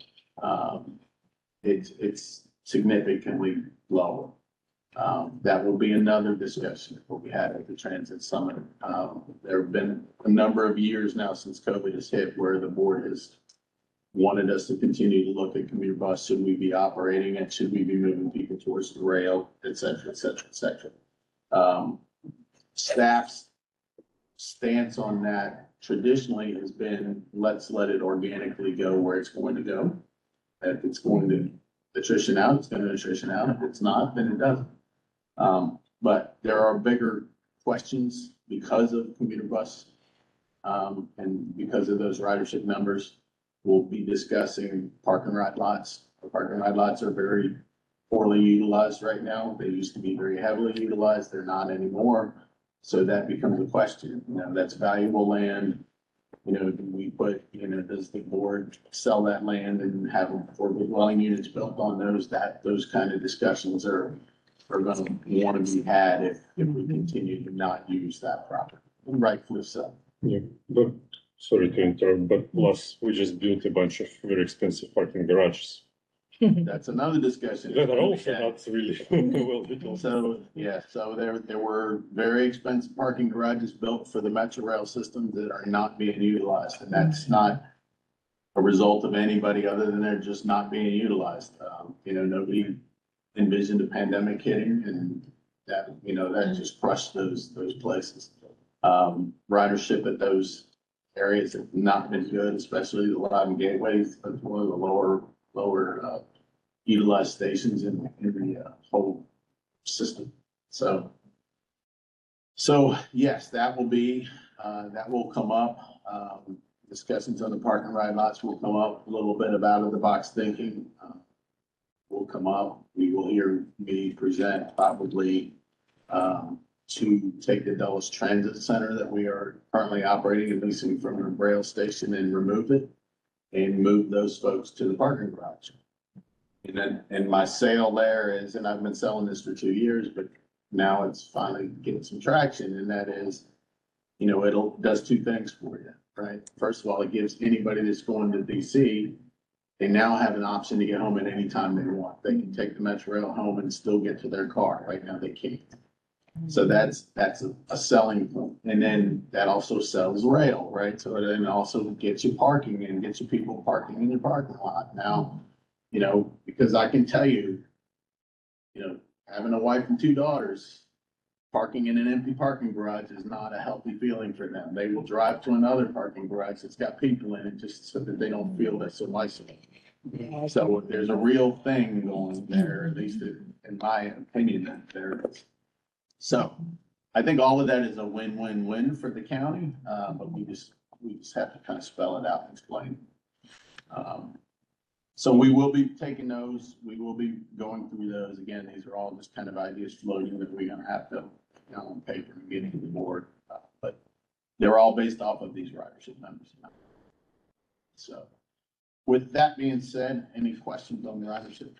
it's significantly lower. That will be another discussion that will be had at the Transit Summit. There have been a number of years now since COVID has hit where the board has wanted us to continue to look at commuter bus. Should we be operating it? Should we be moving people towards the rail, et cetera, et cetera, et cetera. Staff's stance on that traditionally has been, let's let it organically go where it's going to go. If it's going to attrition out, it's going to attrition out. If it's not, then it doesn't. But there are bigger questions because of commuter bus, and because of those ridership numbers. We'll be discussing park and ride lots. The park and ride lots are very poorly utilized right now. They used to be very heavily utilized. They're not anymore. So that becomes a question. That's valuable land. Does the board sell that land and have affordable dwelling units built on those? Those kind of discussions are going to want to be had if we continue to not use that property, rightfully so. Yeah, but sorry to interrupt, but plus we just built a bunch of very expensive parking garages That's another discussion. that are also not really well built. So, yeah, so there were very expensive parking garages built for the Metro Rail system that are not being utilized. And that's not a result of anybody other than they're just not being utilized. Nobody envisioned a pandemic hitting and that just crushed those places. Ridership at those areas have not been good, especially the Loudon Gateways. That's one of the lower utilized stations in the whole system. So yes, that will come up. Discussions on the park and ride lots will come up. A little bit of out of the box thinking will come up. We will hear me present probably to take the Dulles Transit Center that we are currently operating and leasing from a rail station and remove it and move those folks to the parking garage. And my sale there is, and I've been selling this for 2 years, but now it's finally getting some traction, and that is, does two things for you, right? First of all, it gives anybody that's going to DC they now have an option to get home at any time they want. They can take the Metro Rail home and still get to their car. Right now, they can't. So that's a selling point. And then that also sells rail, right? So then also gets you parking and gets you people parking in your parking lot. Now, you know, because I can tell you, you know, having a wife and two daughters, parking in an empty parking garage is not a healthy feeling for them. They will drive to another parking garage that's got people in it just so that they don't feel that's so isolated. So there's a real thing going there, at least in my opinion, that there is. So I think all of that is a win-win-win for the county, but we just have to kind of spell it out and explain. So we will be taking those, we will be going through those. Again, these are all just kind of ideas floating that we're gonna have to, you know, on paper and get into the board. But they're all based off of these ridership numbers. So with that being said, any questions on the ridership?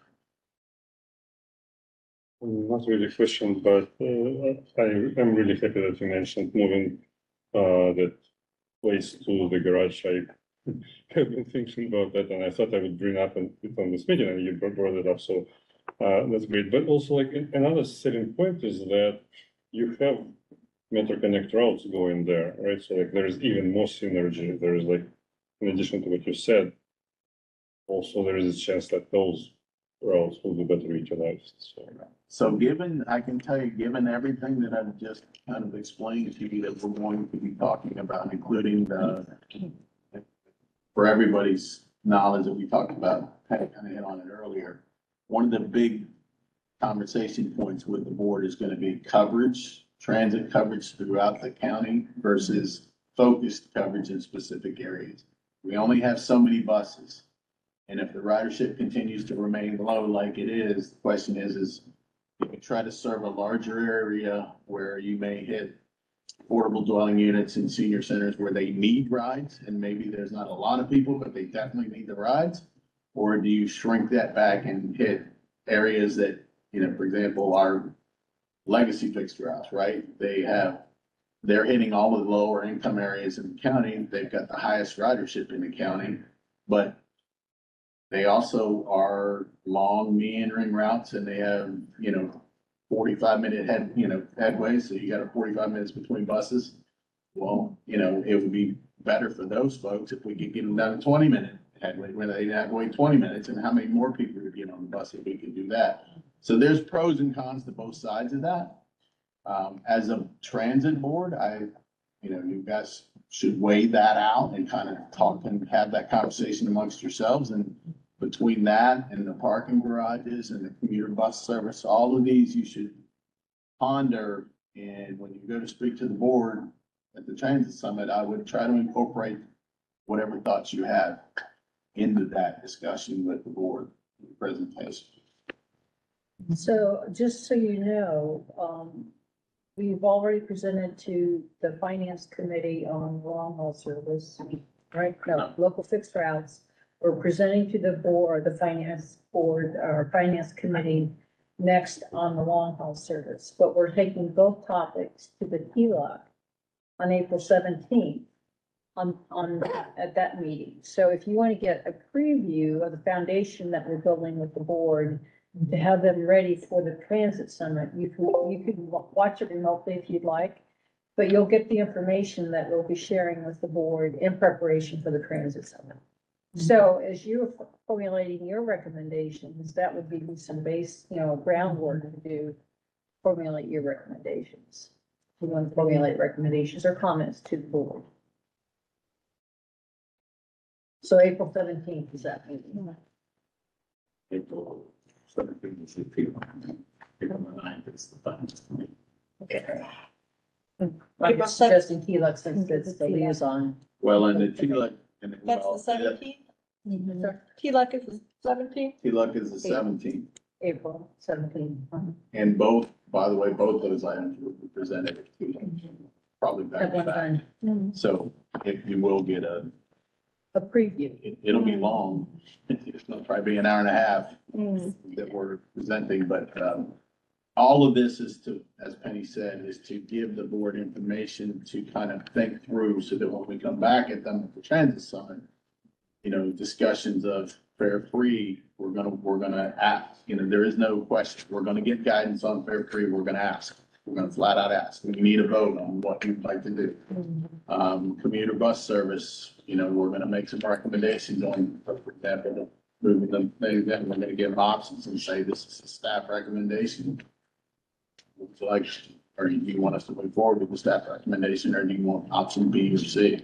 Not really a question, but I'm really happy that you mentioned moving that place to the garage. I have been thinking about that, and I thought I would bring up it on this meeting, and you brought it up, so that's great. But also, like, another selling point is that you have Metro Connect routes going there, right? So like there is even more synergy. There is, like, in addition to what you said, also there is a chance that those routes will be better utilized, so. So given, I can tell you, given everything that I've just kind of explained to you that we're going to be talking about, including for everybody's knowledge that we talked about, kind of hit on it earlier, one of the big conversation points with the board is going to be coverage, transit coverage throughout the county versus focused coverage in specific areas. We only have so many buses. And if the ridership continues to remain low like it is, the question is you can try to serve a larger area where you may hit affordable dwelling units and senior centers where they need rides, and maybe there's not a lot of people, but they definitely need the rides? Or do you shrink that back and hit areas that, you know, for example, our legacy fixed routes, right? They're hitting all of the lower income areas in the county. They've got the highest ridership in the county, but they also are long meandering routes, and they have, you know, 45-minute headway. So you got a 45 minutes between buses. Well, you know, it would be better for those folks if we could get them down to 20-minute headway where they have to wait 20 minutes, and how many more people would get on the bus if we could do that. So there's pros and cons to both sides of that. As a transit board, you know, you guys should weigh that out and kind of talk and have that conversation amongst yourselves. And between that and the parking garages and the commuter bus service, all of these you should ponder. And when you go to speak to the board at the transit summit, I would try to incorporate whatever thoughts you have into that discussion with the board presentation. So just so you know, we've already presented to the finance committee on long haul service, right? No, local fixed routes. We're presenting to the board, the finance board, or finance committee next on the long haul service. But we're taking both topics to the TLOC on April 17th at that meeting. So if you want to get a preview of the foundation that we're building with the board to have them ready for the transit summit, you can watch it remotely if you'd like, but you'll get the information that we'll be sharing with the board in preparation for the transit summit. So as you're formulating your recommendations, that would be some base, you know, groundwork to do, formulate your recommendations. You want to formulate recommendations or comments to the board. So April 17th is that meeting. April 17th is the April 9th is the finance committee. Okay. I'm suggesting TLUC since it's the liaison. Well, and the TLUC. That's the 17th? TLUC is the 17th? TLUC is the 17th. April 17th. And both, by the way, both those items will be presented at TLUC, probably back At to one back. time. So if you will get A preview. it'll be long. It'll probably be an hour and a half that we're presenting, but all of this is to, as Penny said, is to give the board information to kind of think through so that when we come back at the transit summit, you know, discussions of fare free, we're gonna ask, there is no question. We're gonna get guidance on fare free. We're gonna ask. We're gonna flat out ask. We need a vote on what you'd like to do. Commuter bus service, we're gonna make some recommendations on, for example, moving them, we're gonna give options and say, this is a staff recommendation. Would you like, or do you want us to move forward with the staff recommendation, or do you want option B or C?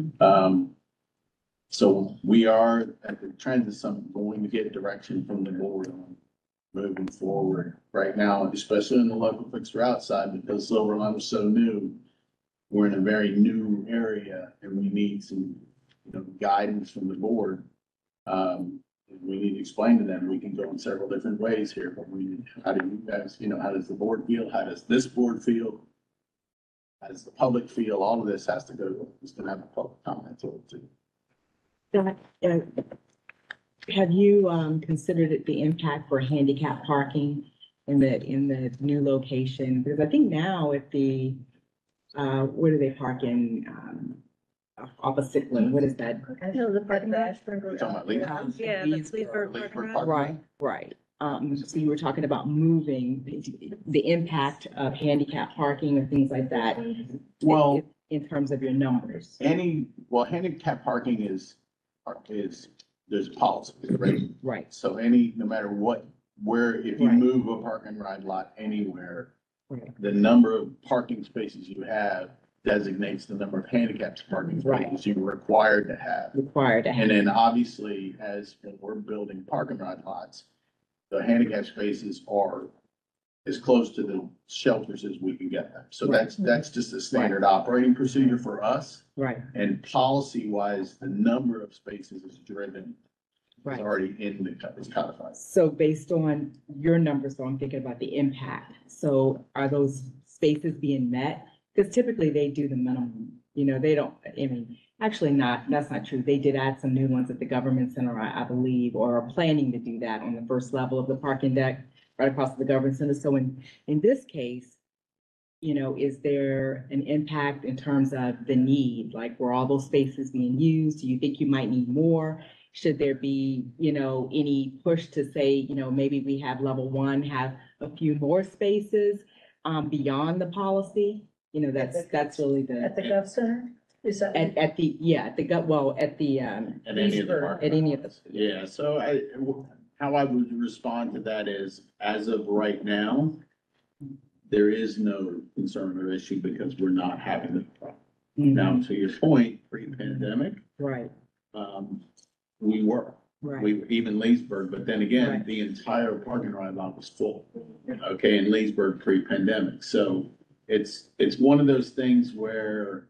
So we are at the Transit Summit going to get direction from the board on moving forward right now, especially in the local fixed route side, because Silver Line was so new. We're in a very new area and we need some, guidance from the board. We need to explain to them, we can go in several different ways here, but how do you guys, how does the board feel? How does this board feel? How does the public feel? All of this has to go, it's gonna have a public comment to it too. Have you considered the impact for handicap parking in the new location? Because I think now at the, where do they park in, opposite, what is that? The parking lot. We're talking about Lee. Yeah, that's Leesburg Leesburg parking lot. parking lot. Right, right. So you were talking about moving the impact of handicap parking and things like that. Well, In terms of your numbers. handicap parking is, there's a policy, right? Right, So no matter what, if you Right. move a park and ride lot anywhere, right, the number of parking spaces you have designates the number of handicapped parking Right. spaces you're required to have. required to have. And then obviously, when we're building park and ride lots, the handicap spaces are as close to the shelters as we can get them. So Right. that's just a standard operating procedure for us. Right, And policy wise, the number of spaces is driven, is right. already it's codified. So based on your numbers, so I'm thinking about the impact. So are those spaces being met? Because typically they do the minimum, they don't, actually not, that's not true. They did add some new ones at the government center, I believe, or are planning to do that on the first level of the parking deck right across the government center. So in this case, is there an impact in terms of the need? Like, were all those spaces being used? Do you think you might need more? Should there be, any push to say, maybe we have level one, have a few more spaces beyond the policy? That's really At the the, Gov Center? Is that? at the, yeah, at the gut, well, at the, At any of the Leesburg. park. At any of the- Yeah, so how I would respond to that is, as of right now, there is no concern or issue because we're not having the problem. Now, to your point, pre-pandemic, right, we were. right, Even Leesburg, but then again, Right. the entire parking lot was full. Okay, in Leesburg pre-pandemic, so it's one of those things where,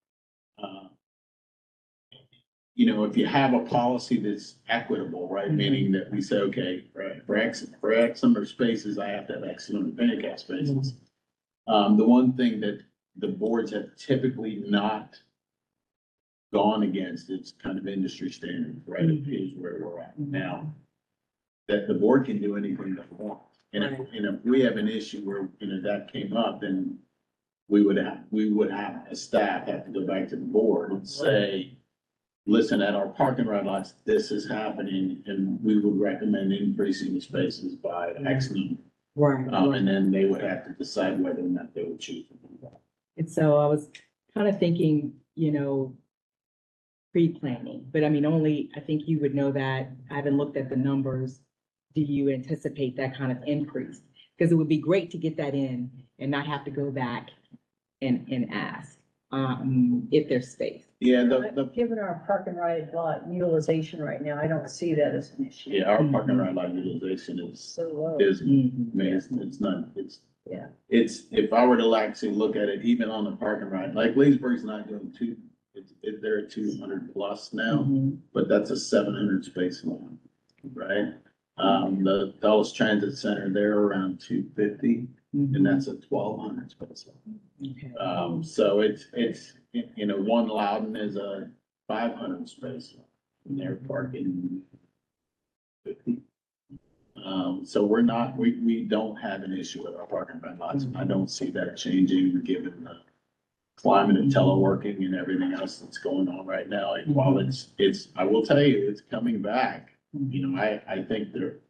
if you have a policy that's equitable, right, meaning that we say, okay, right, for X number of spaces, I have to have X number of handicap spaces. The one thing that the boards have typically not gone against, it's kind of industry standard, right, is where we're at now. That the board can do anything they want. And if we have an issue where, that came up, then we would have a staff have to go back to the board and say, listen, at our parking ride lots, this is happening, and we would recommend increasing the spaces by X number. right. And then they would have to decide whether or not they would choose to do that. And so I was kind of thinking, pre-planning, but only, I think you would know that. I haven't looked at the numbers. Do you anticipate that kind of increase? Because it would be great to get that in and not have to go back and ask, if there's space. Yeah, Given our park and ride lot utilization right now, I don't see that as an issue. yeah, our parking ride lot utilization is So low. it's not, Yeah. if I were to actually look at it, even on the parking ride, like Leesburg's not doing they're at 200 plus now, Mhm. but that's a 700 space lot, right? The Dulles Transit Center, they're around 250, and that's a 1,200 space lot. Okay. So it's, one Loudon is a 500 space lot, and they're parking 50. So we don't have an issue with our parking ride lots. I don't see that changing given the climate of teleworking and everything else that's going on right now. And while I will tell you, it's coming back. You know, I think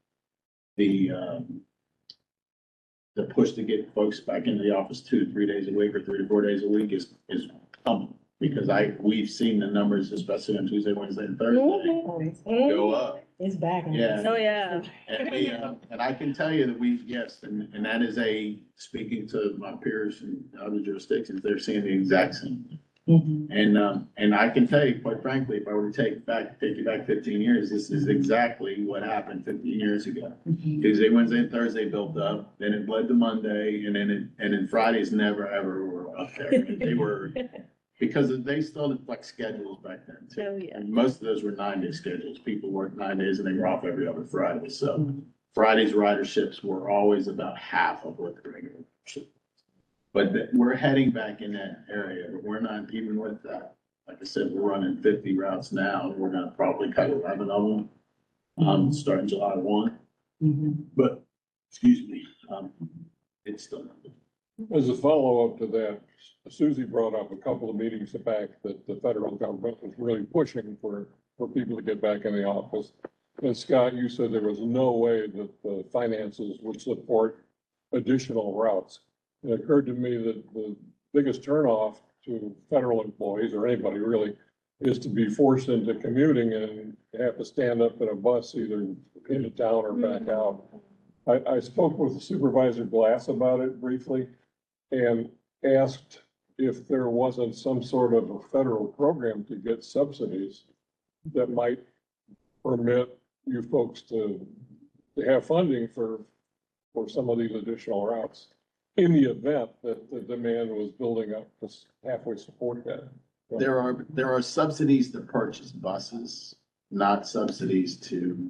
the push to get folks back into the office 2 to 3 days a week or 3 to 4 days a week is coming. Because we've seen the numbers, especially on Tuesday, Wednesday, and Thursday, go up. It's back. Yeah. Oh, yeah. And I can tell you that yes, and that is speaking to my peers in other jurisdictions, they're seeing the exact same thing. And I can tell you, quite frankly, if I were to take you back 15 years, this is exactly what happened 15 years ago. Tuesday, Wednesday, and Thursday built up, then it bled to Monday, and then Fridays never, ever were up there. They were, because they still had like schedules back then too. Oh, yeah. And most of those were 9-day schedules. People worked 9 days and they were off every other Friday. So Friday's riderships were always about half of what the regular ridership. But we're heading back in that area, but we're not even with that. Like I said, we're running 50 routes now, and we're gonna probably cut 11 of them, starting July 1. But, excuse me, it's still. As a follow-up to that, Susie brought up a couple of meetings back that the federal government was really pushing for people to get back in the office. And Scott, you said there was no way that the finances would support additional routes. It occurred to me that the biggest turnoff to federal employees or anybody really is to be forced into commuting and have to stand up in a bus either into town or back out. I spoke with Supervisor Glass about it briefly and asked if there wasn't some sort of a federal program to get subsidies that might permit you folks to have funding for some of these additional routes in the event that the demand was building up to halfway support that. There are subsidies to purchase buses, not subsidies to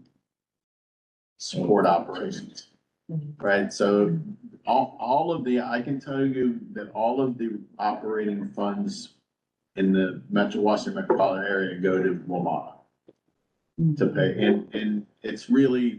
support operations. Right, so I can tell you that all of the operating funds in the Metro Washington metropolitan area go to WMATA to pay, and it's really,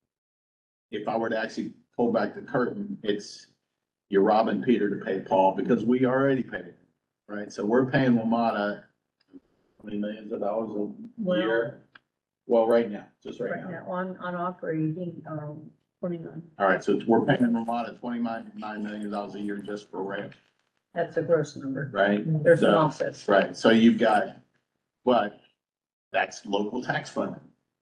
if I were to actually pull back the curtain, you're robbing Peter to pay Paul, because we already paid it, right? So we're paying WMATA millions of dollars a year. Well, right now, just right now. On operating, 29. All right, so we're paying WMATA $29 million a year just for rail, That's a gross number. right? There's an So- offset. Right, so you've got, but that's local tax funding.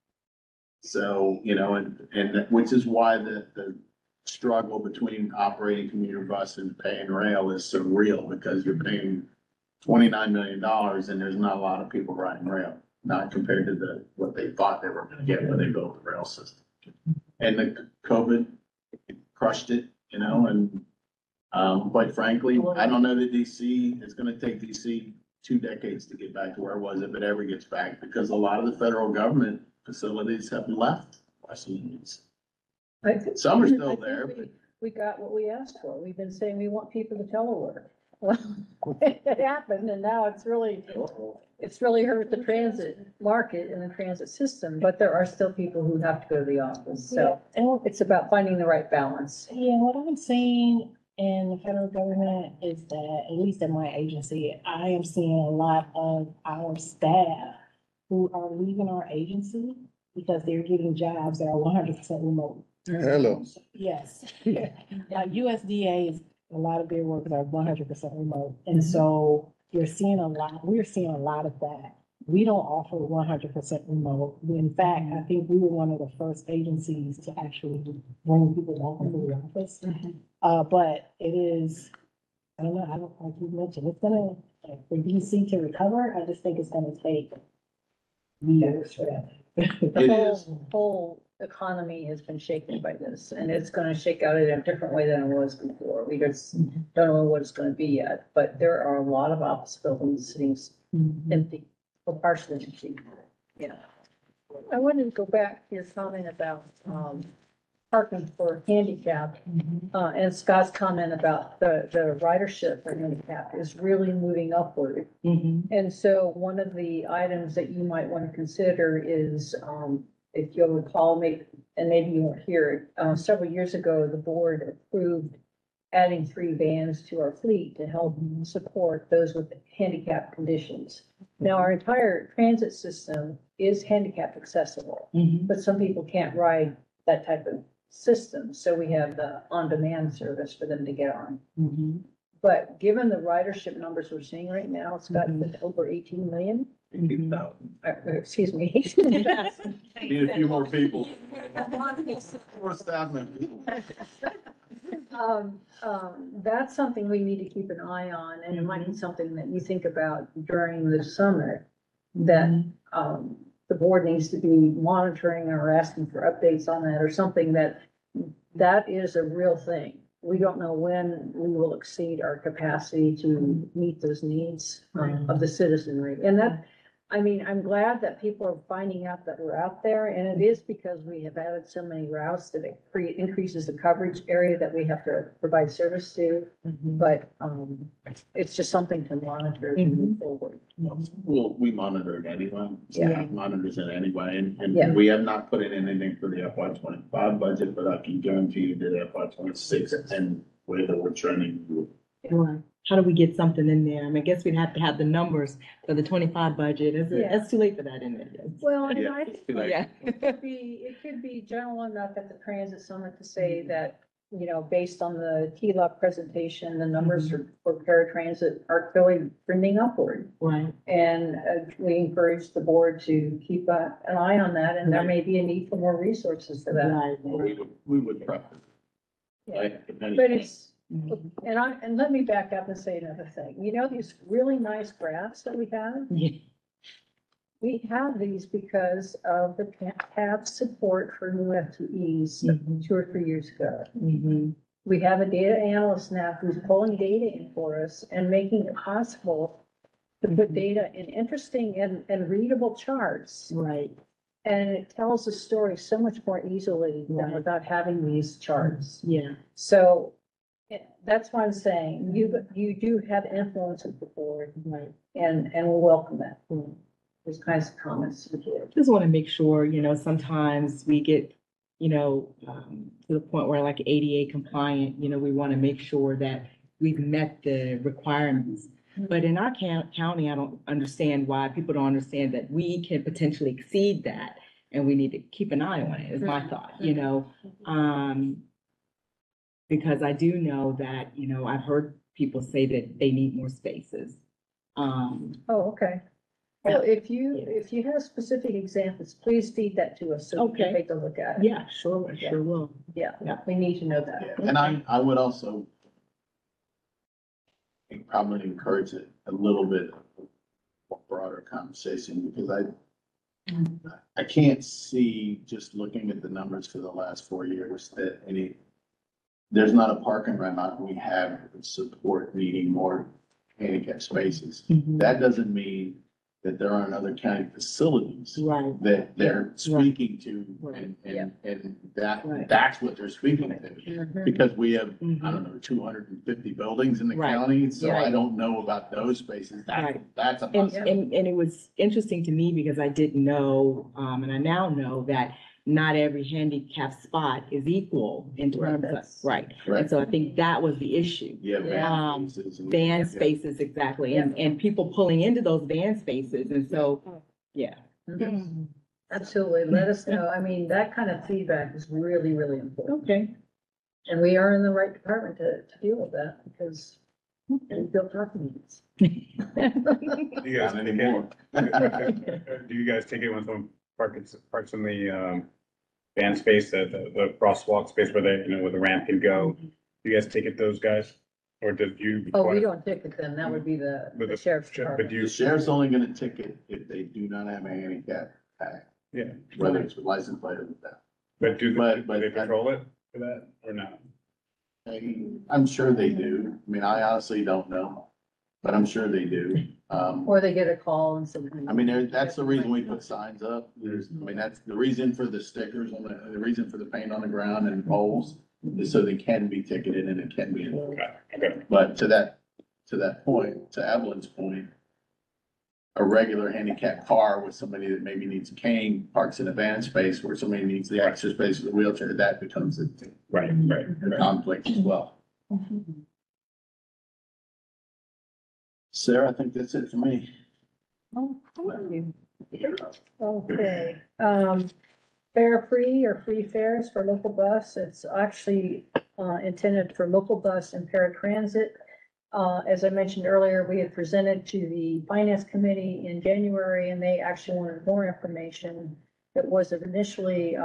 So, and which is why the struggle between operating commuter bus and paying rail is so real, because you're paying $29 million and there's not a lot of people riding rail, not compared to what they thought they were gonna get when they built the rail system. And the COVID crushed it, and quite frankly, I don't know that DC, it's gonna take DC 2 decades to get back to where it was, if it ever gets back, because a lot of the federal government facilities have left Washington. Some are still there, but We got what we asked for. We've been saying we want people to telework. Well, it happened, and now it's really hurt the transit market and the transit system, but there are still people who have to go to the office, so it's about finding the right balance. Yeah, what I'm seeing in the federal government is that, at least in my agency, I am seeing a lot of our staff who are leaving our agency because they're getting jobs that are 100% remote. Hello. Yes. USDA is, a lot of their workers are 100% remote. And so we're seeing a lot of that. We don't offer 100% remote. In fact, I think we were one of the first agencies to actually bring people back into the office. But it is, I don't know, like you mentioned, it's gonna, for DC to recover, I just think it's gonna take years for that. The whole economy has been shaken by this, and it's gonna shake out in a different way than it was before. We just don't know what it's gonna be yet, but there are a lot of office buildings sitting empty, or partially empty, I wanted to go back to your comment about, parking for handicap, and Scott's comment about the ridership for handicap is really moving upward. And so one of the items that you might want to consider is, if you'll recall, maybe you weren't here, several years ago, the board approved adding 3 vans to our fleet to help support those with handicap conditions. Now, our entire transit system is handicap accessible, Mhm. but some people can't ride that type of system. So we have the on-demand service for them to get on. Mhm. But given the ridership numbers we're seeing right now, it's got Mhm. over 18 million. Mhm. Excuse me. Need a few more people. More staff members. That's something we need to keep an eye on, and it might be something that you think about during the summit, that, the board needs to be monitoring or asking for updates on that, or something that is a real thing. We don't know when we will exceed our capacity to meet those needs of the citizenry. And that, I mean, I'm glad that people are finding out that we're out there, and it is because we have added so many routes that it increases the coverage area that we have to provide service to. Mhm. But, it's just something to monitor and move forward. Well, we monitor it anyway. Yeah. Staff monitors it anyway, Yeah. and we have not put in anything for the FY 25 budget, but I can guarantee you that FY 26 and whether we're trending. Right. How do we get something in there? I mean, I guess we'd have to have the numbers for the 25 budget. Yeah. It's too late for that in there. Well, and Yeah. I think Yeah. it could be general enough at the transit summit to say that, you know, based on the TLOC presentation, the numbers for paratransit are clearly trending upward. Right. And we encourage the board to keep an eye on that, and there may be a need for more resources for that. Right. We would prefer. Yeah. Like, depending- But it's, Mhm. and let me back up and say another thing. You know, these really nice graphs that we have? Yeah. We have these because of the CAP support for new FTEs Mhm. 2 or 3 years ago. Mhm. We have a data analyst now who's pulling data in for us and making it possible to put data in interesting and readable charts. Right. And it tells the story so much more easily than Right. without having these charts. Yeah. So that's why I'm saying you do have influence at the board, Right. and we'll welcome that. Mm. Those kinds of comments to the board. Just want to make sure, you know, sometimes we get, you know, to the point where like ADA compliant, you know, we want to make sure that we've met the requirements. But in our county, I don't understand why people don't understand that we can potentially exceed that. And we need to keep an eye on it, is my thought, you know? Because I do know that, you know, I've heard people say that they need more spaces. Oh, okay. Well, if you have specific examples, please feed that to us so we can Okay. take a look at it. Yeah, sure, sure will. Yeah, Yeah. we need to know that. Yeah, and I would also probably encourage it a little bit more broader conversation, because I can't see, just looking at the numbers for the last 4 years, that there's not a parking lot we have that would support needing more handicap spaces. Mhm. That doesn't mean that there aren't other county facilities Right. that they're speaking to, Right. and Right. that's what they're speaking to. Because we have, I Mhm. don't know, 250 buildings in the Right. county, so I Right. don't know about those spaces. Right. That's a And, possibility. and it was interesting to me because I didn't know, and I now know that not every handicap spot is equal in terms of, That's- right. And Correct. so I think that was the issue. Yeah, Um, van spaces. and- Van yeah. spaces, exactly, and people pulling into those van spaces, and so, yeah. Mhm. Absolutely. Let us know. I mean, that kind of feedback is really, really important. Okay. And we are in the right department to deal with that because we built parking needs. Do you guys Not take anymore. it? Do you guys take it when someone parks in the van space, the crosswalk space where they, you know, where the ramp can go? Do you guys ticket those guys? Or did you? Oh, we don't ticket them. That would be But the the sheriff's But do department. you? The sheriff's only gonna ticket if they do not have a handicap tag, Yeah, whether it's with license plate or without. but do But- they patrol it for that or not? I'm sure they do. I mean, I honestly don't know, but I'm sure they do. Or they get a call and say. I mean, that's the reason we put signs up. That's the reason for the stickers on the reason for the paint on the ground and poles is so they can be ticketed and it can be enforced. Okay, But to that point, to Evelyn's point, a regular handicap car with somebody that maybe needs a cane parks in a van space where somebody needs the extra space for the wheelchair, that becomes a right. conflict as well. Sarah, I think that's it for me. Oh, thank you. Okay, fare free or free fares for local bus, it's actually, intended for local bus and paratransit. As I mentioned earlier, we had presented to the finance committee in January, and they actually wanted more information. It was initially,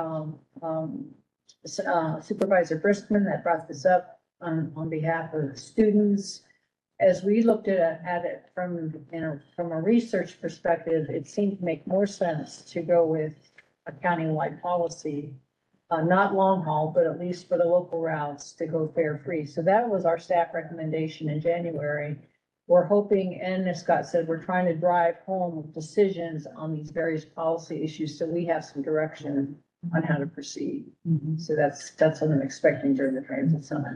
Supervisor Briskman that brought this up on behalf of students. As we looked at it from, from a research perspective, it seemed to make more sense to go with a countywide policy. Not long haul, but at least for the local routes to go fare free. So that was our staff recommendation in January. We're hoping, and as Scott said, we're trying to drive home decisions on these various policy issues, so we have some direction on how to proceed. So that's what I'm expecting during the transit summit.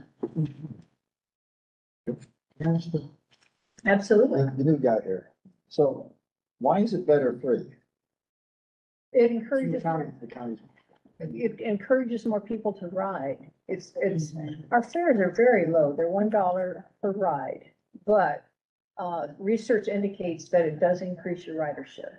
Absolutely. The new guy here. So why is it better for you? It The encourages, county's. it encourages more people to ride. It's, our fares are very low. They're $1 per ride. But, research indicates that it does increase your ridership.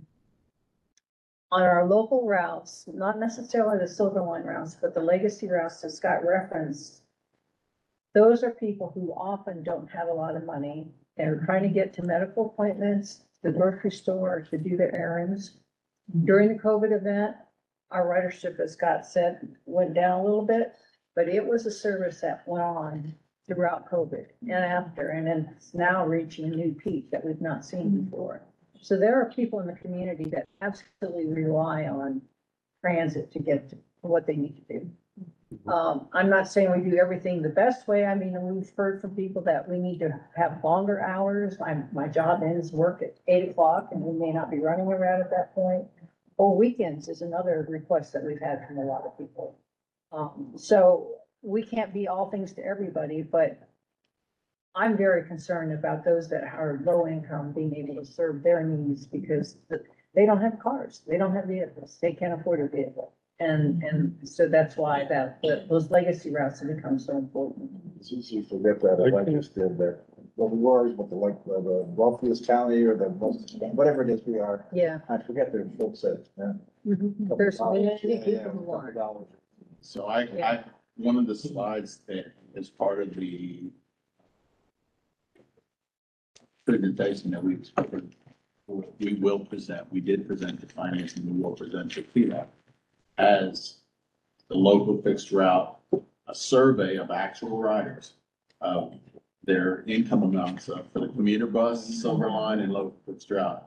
On our local routes, not necessarily the Silver Line routes, but the legacy routes that Scott referenced, those are people who often don't have a lot of money. They're trying to get to medical appointments, the grocery store, to do their errands. During the COVID event, our ridership, as Scott said, went down a little bit, but it was a service that went on throughout COVID and after, and then it's now reaching a new peak that we've not seen before. So there are people in the community that absolutely rely on transit to get to what they need to do. I'm not saying we do everything the best way. I mean, we've heard from people that we need to have longer hours. My job ends work at 8 o'clock and we may not be running around at that point. Or weekends is another request that we've had from a lot of people. So we can't be all things to everybody, but I'm very concerned about those that are low income being able to serve their needs because they don't have cars. They don't have vehicles. They can't afford a vehicle. And so that's why those legacy routes have become so important. It's easy to forget that, as I just did that. Well, we were, but the wealthiest county or the most, whatever it is we are, Yeah. I forget the folks that, yeah. There's many Yeah, people who couple want. dollars. So I, one of the slides that is part of the presentation that we will present, we did present to finance and we will present to FEMA as the local fixed route, a survey of actual riders, of their income amounts for the commuter bus, Silver Line, and local fixed route.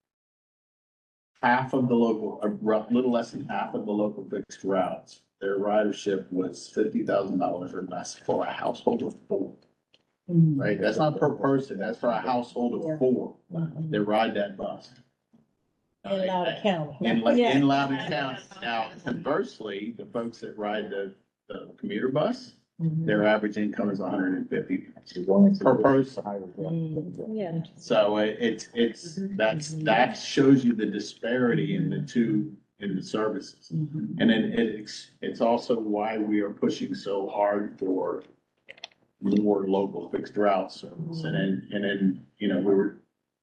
Half of the local, a little less than half of the local fixed routes, their ridership was $50,000 or less for a household of four. Right? That's not per person, that's for a household of four that ride that bus. In Loudoun County. In Loudoun County. Now, conversely, the folks that ride the commuter bus, their average income is $150 per person. Yeah. So that shows you the disparity in the services. And then it's also why we are pushing so hard for more local fixed route service. And then, you know,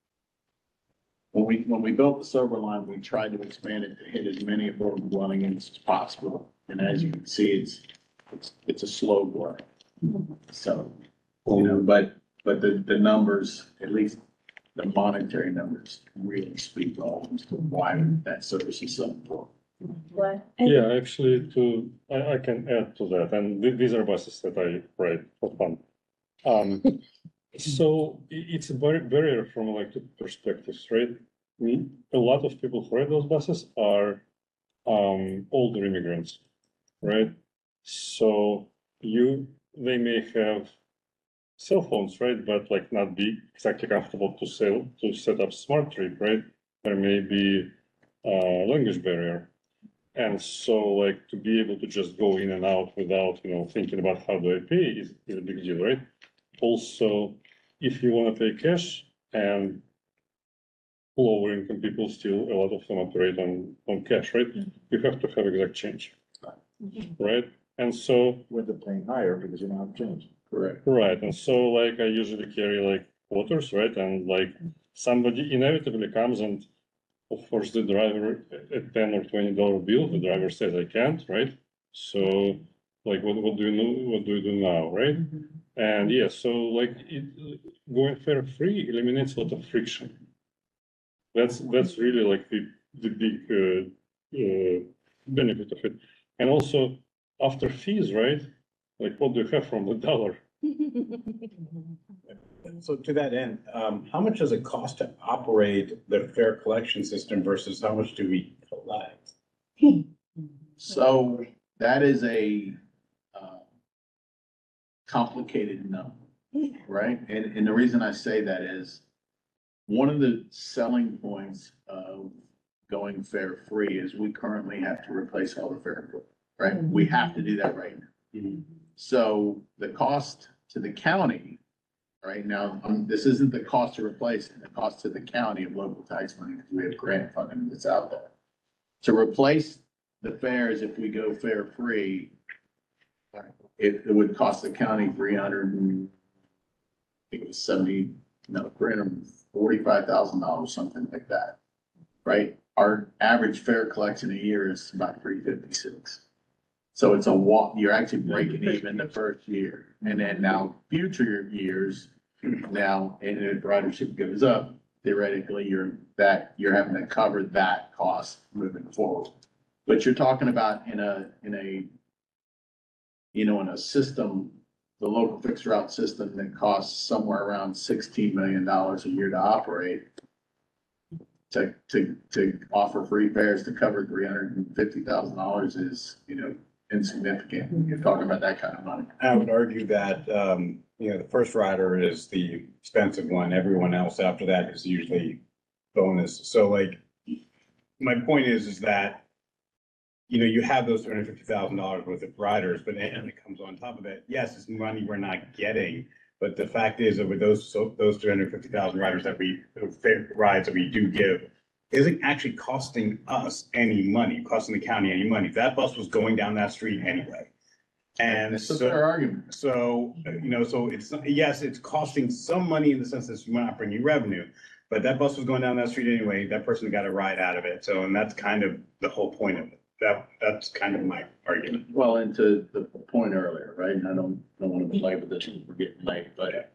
when we built the Silver Line, we tried to expand it to hit as many affordable dwelling units as possible. And as you can see, it's a slow grow. So, you know, but the numbers, at least the monetary numbers, really speak volumes to why that service is so important. Yeah, actually, I can add to that, and these are buses that I ride for fun. So it's a barrier from like two perspectives, right? A lot of people who ride those buses are older immigrants, right? So they may have cell phones, right? But like not be exactly comfortable to set up smart trip, right? There may be a language barrier. And so like to be able to just go in and out without, you know, thinking about how do I pay is a big deal, right? Also, if you want to pay cash and lower income people still, a lot of them operate on cash, right? You have to have exact change, right? And so. With the paying higher because you don't have change. Correct. Right, and so like I usually carry like quarters, right? And like somebody inevitably comes and offers the driver a $10 or $20 bill, the driver says I can't, right? So like, what do you know, what do you do now, right? And yeah, so like, going fare free eliminates a lot of friction. That's really like the big, benefit of it. And also, after fees, right? Like, what do you have from the dollar? So to that end, how much does it cost to operate the fare collection system versus how much do we collect? So that is a complicated number, right? And the reason I say that is one of the selling points of going fare free is we currently have to replace all the fare equipment, right? We have to do that right now. So the cost to the county right now, this isn't the cost to replace it, the cost to the county of local tax money, because we have grant funding that's out there. To replace the fares, if we go fare free, it would cost the county $345,000, something like that, right? Our average fare collection a year is about $356. So it's you're actually breaking even the first year. And then now future years, now, and if ridership goes up, theoretically, you're having to cover that cost moving forward. But you're talking about in a system, the local fixed route system that costs somewhere around $16 million a year to operate. To offer free fares to cover $350,000 is, insignificant. You're talking about that kind of money. I would argue that, the first rider is the expensive one. Everyone else after that is usually bonus. So like, my point is that, you have those $350,000 worth of riders, but and it comes on top of it. Yes, it's money we're not getting, but the fact is that with those 350,000 riders rides that we do give, isn't actually costing us any money, costing the county any money. That bus was going down that street anyway. And It's a fair argument. so it's, yes, it's costing some money in the sense that we're not bringing revenue, but that bus was going down that street anyway. That person got a ride out of it. So, and that's kind of the whole point of it. That's kind of my argument. Well, and to the point earlier, right? And I don't want to belabor this, we're getting late, but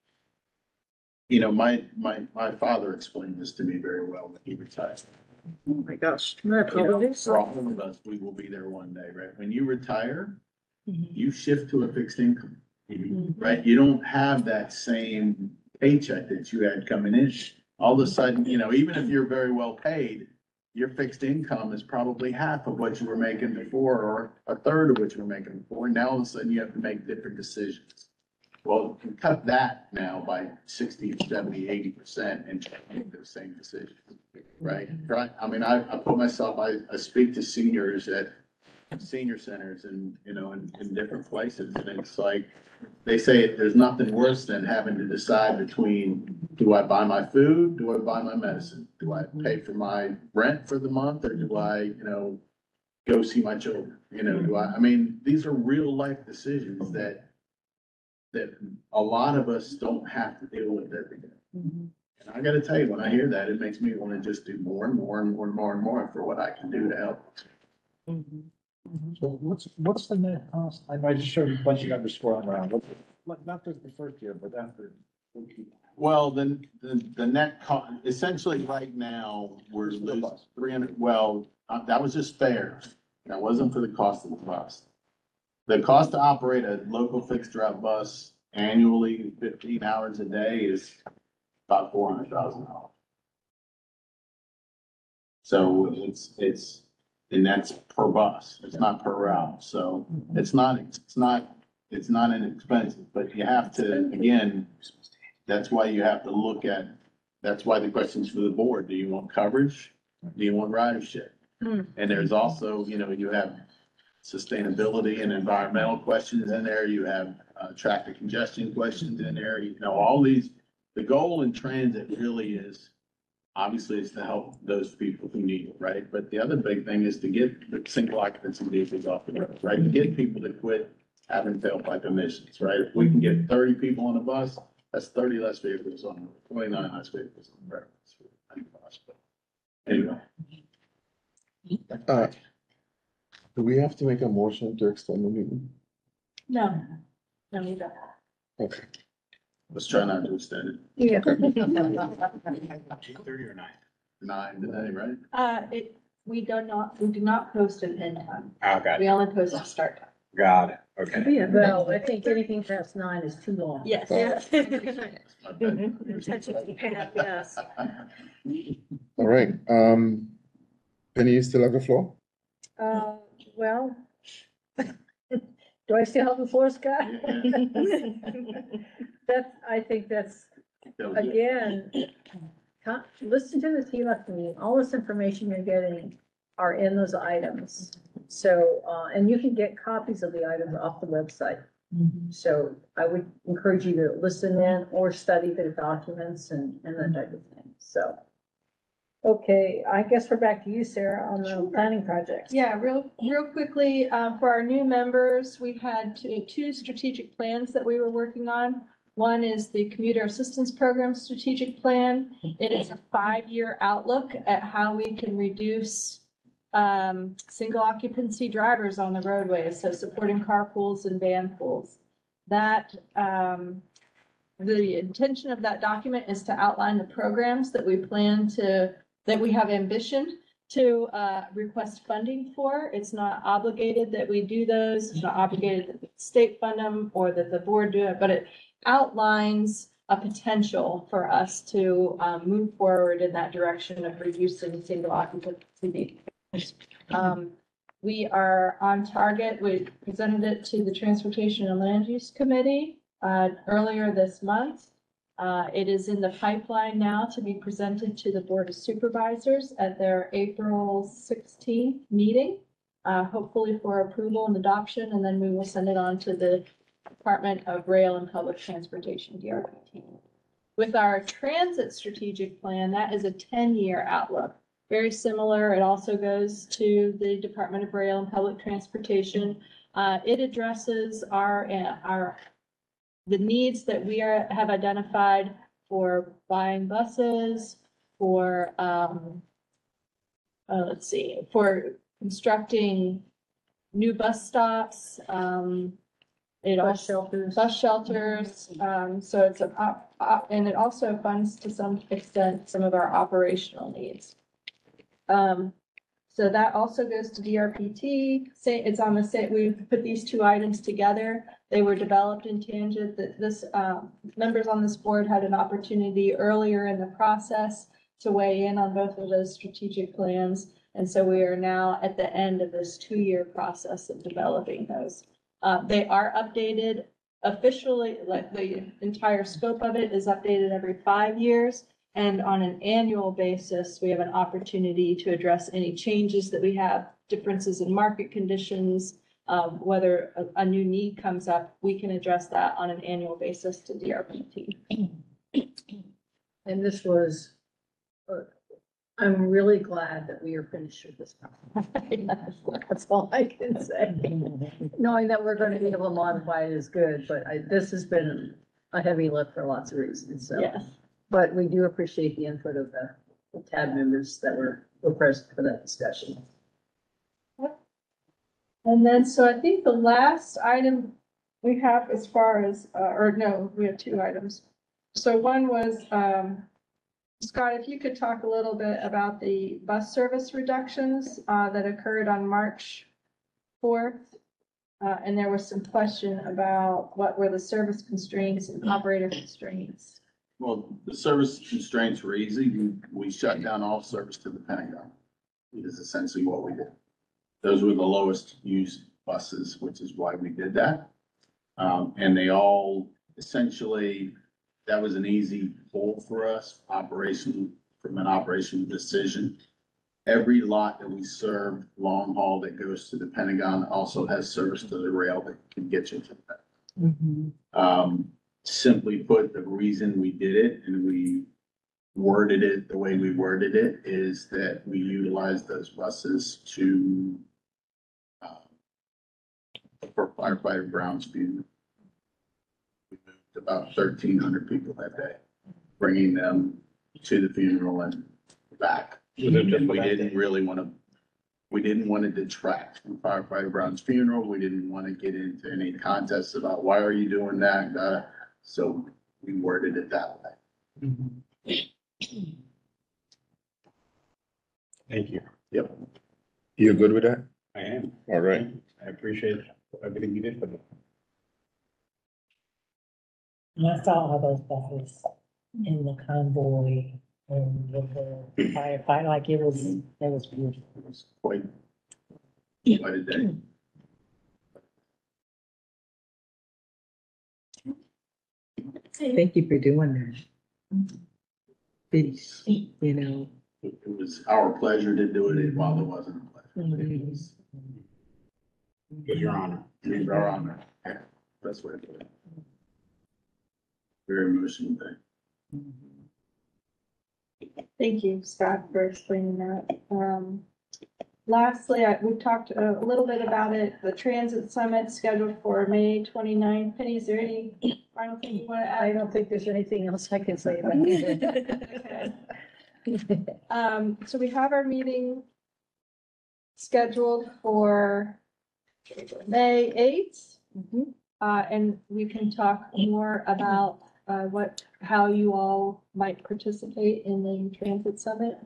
my father explained this to me very well when he retired. Oh my gosh. My For apologies. all of us, we will be there one day, right? When you retire, you shift to a fixed income, right? You don't have that same paycheck that you had coming in. All of a sudden, even if you're very well paid, your fixed income is probably half of what you were making before, or a third of what you were making before. Now all of a sudden you have to make different decisions. Well, you can cut that now by 60, 70, 80% and make those same decisions, right? Right. I mean, I put myself, I speak to seniors at senior centers and, in different places. And it's like, they say there's nothing worse than having to decide between, do I buy my food? Do I buy my medicine? Do I pay for my rent for the month, or do I, go see my children? These are real life decisions that a lot of us don't have to deal with every day. And I gotta tell you, when I hear that, it makes me want to just do more and more and more and more and more for what I can do to help. So what's the net cost? I just showed a bunch of underscore around, not the first year, but after. Well, then the net essentially right now, we're Just for the losing bus. 300, that was just fares. That wasn't for the cost of the bus. The cost to operate a local fixed route bus annually, 15 hours a day, is about $400,000. So and that's per bus. It's not per route. So it's not inexpensive, but you have to, again, that's why you have to look at, that's why the question's for the board. Do you want coverage? Do you want ridership? And there's also, you have sustainability and environmental questions in there. You have traffic congestion questions in there. All these, the goal in transit really is, obviously, is to help those people who need it, right? But the other big thing is to get the single occupancy vehicles off the road, right? To get people to quit having tailpipe emissions, right? If we can get 30 people on a bus, that's 30 less vehicles on, 29 less vehicles on the road. Anyway, Uh, do we have to make a motion to extend the meeting? No, no, you don't. Okay. let's try not to extend it. Yeah. 8:30 or 9? 9 today, right? We do not post an end time. Oh, got We only post a start time. Got it. Okay. Yeah, well, I think anything past 9 is too long. Yes. Yes. All right, Penny, you still have the floor? Well, do I still have the floor, Scott? I think that's, again, listen to the TLF meeting, all this information you're getting are in those items. So, and you can get copies of the items off the website. So I would encourage you to listen in or study the documents and that type of thing, so. Okay, I guess we're back to you, Sarah, on the planning project. Yeah, real quickly, for our new members, we had two strategic plans that we were working on. One is the Commuter Assistance Program Strategic Plan. It is a 5-year outlook at how we can reduce single occupancy drivers on the roadways, so supporting carpools and van pools. That, the intention of that document is to outline the programs that we plan to, that we have ambition to request funding for. It's not obligated that we do those. It's not obligated that the state fund them or that the board do it, but it outlines a potential for us to move forward in that direction of reducing single occupancy. We are on target. We presented it to the Transportation and Land Use Committee earlier this month. It is in the pipeline now to be presented to the Board of Supervisors at their April 16th meeting, hopefully for approval and adoption, and then we will send it on to the Department of Rail and Public Transportation, DRPT. With our transit strategic plan, that is a 10-year outlook. Very similar. It also goes to the Department of Rail and Public Transportation. It addresses the needs that we have identified for buying buses, for, for constructing new bus stops, Bus shelters. Bus shelters, so it's and it also funds to some extent some of our operational needs. So that also goes to DRPT. It's on the same, we've put these two items together. They were developed in tangent. That this, members on this board had an opportunity earlier in the process to weigh in on both of those strategic plans. And so we are now at the end of this 2-year process of developing those. They are updated officially, like the entire scope of it is updated every 5 years. And on an annual basis, we have an opportunity to address any changes that we have, differences in market conditions, whether a new need comes up, we can address that on an annual basis to DRPT. And this was, I'm really glad that we are finished with this. That's all I can say. Knowing that we're going to be able to modify it is good, but this has been a heavy lift for lots of reasons, so. Yes. But we do appreciate the input of the TAB members that were present for that discussion. And then, so I think the last item we have as far as, we have 2 items. So one was, Scott, if you could talk a little bit about the bus service reductions that occurred on March 4th. And there was some question about what were the service constraints and operator constraints. Well, the service constraints were easy. We shut down all service to the Pentagon. It is essentially what we did. Those were the lowest used buses, which is why we did that. And they all essentially, that was an easy pull for us, from an operational decision. Every lot that we serve long haul that goes to the Pentagon also has service to the rail that can get you to the Pentagon. Simply put, the reason we did it and we worded it the way we worded it is that we utilize those buses to for firefighter Brown's funeral. We moved about 1,300 people that day, bringing them to the funeral and back. Is it just And for we that didn't day? really wanna, we didn't wanna detract from firefighter Brown's funeral. We didn't wanna get into any contests about why are you doing that? So we worded it that way. Thank you. Yep. You're good with that? I am. All right. I appreciate everything you did for me. And I saw all those buses in the convoy and with the firefighter, like it was beautiful. It was quite a day. Thank you for doing that. You know, It was our pleasure to do it while it wasn't a pleasure. It was Your honor. it was our honor. Yeah, that's what it was. Very emotional day. Thank you, Scott, for explaining that. Lastly, we talked a little bit about it, the transit summit scheduled for May 29th. Penny, is there any final thing you want to I add? don't think there's anything else I can say about it. Okay. So we have our meeting scheduled for May 8th. And we can talk more about how you all might participate in the transit summit.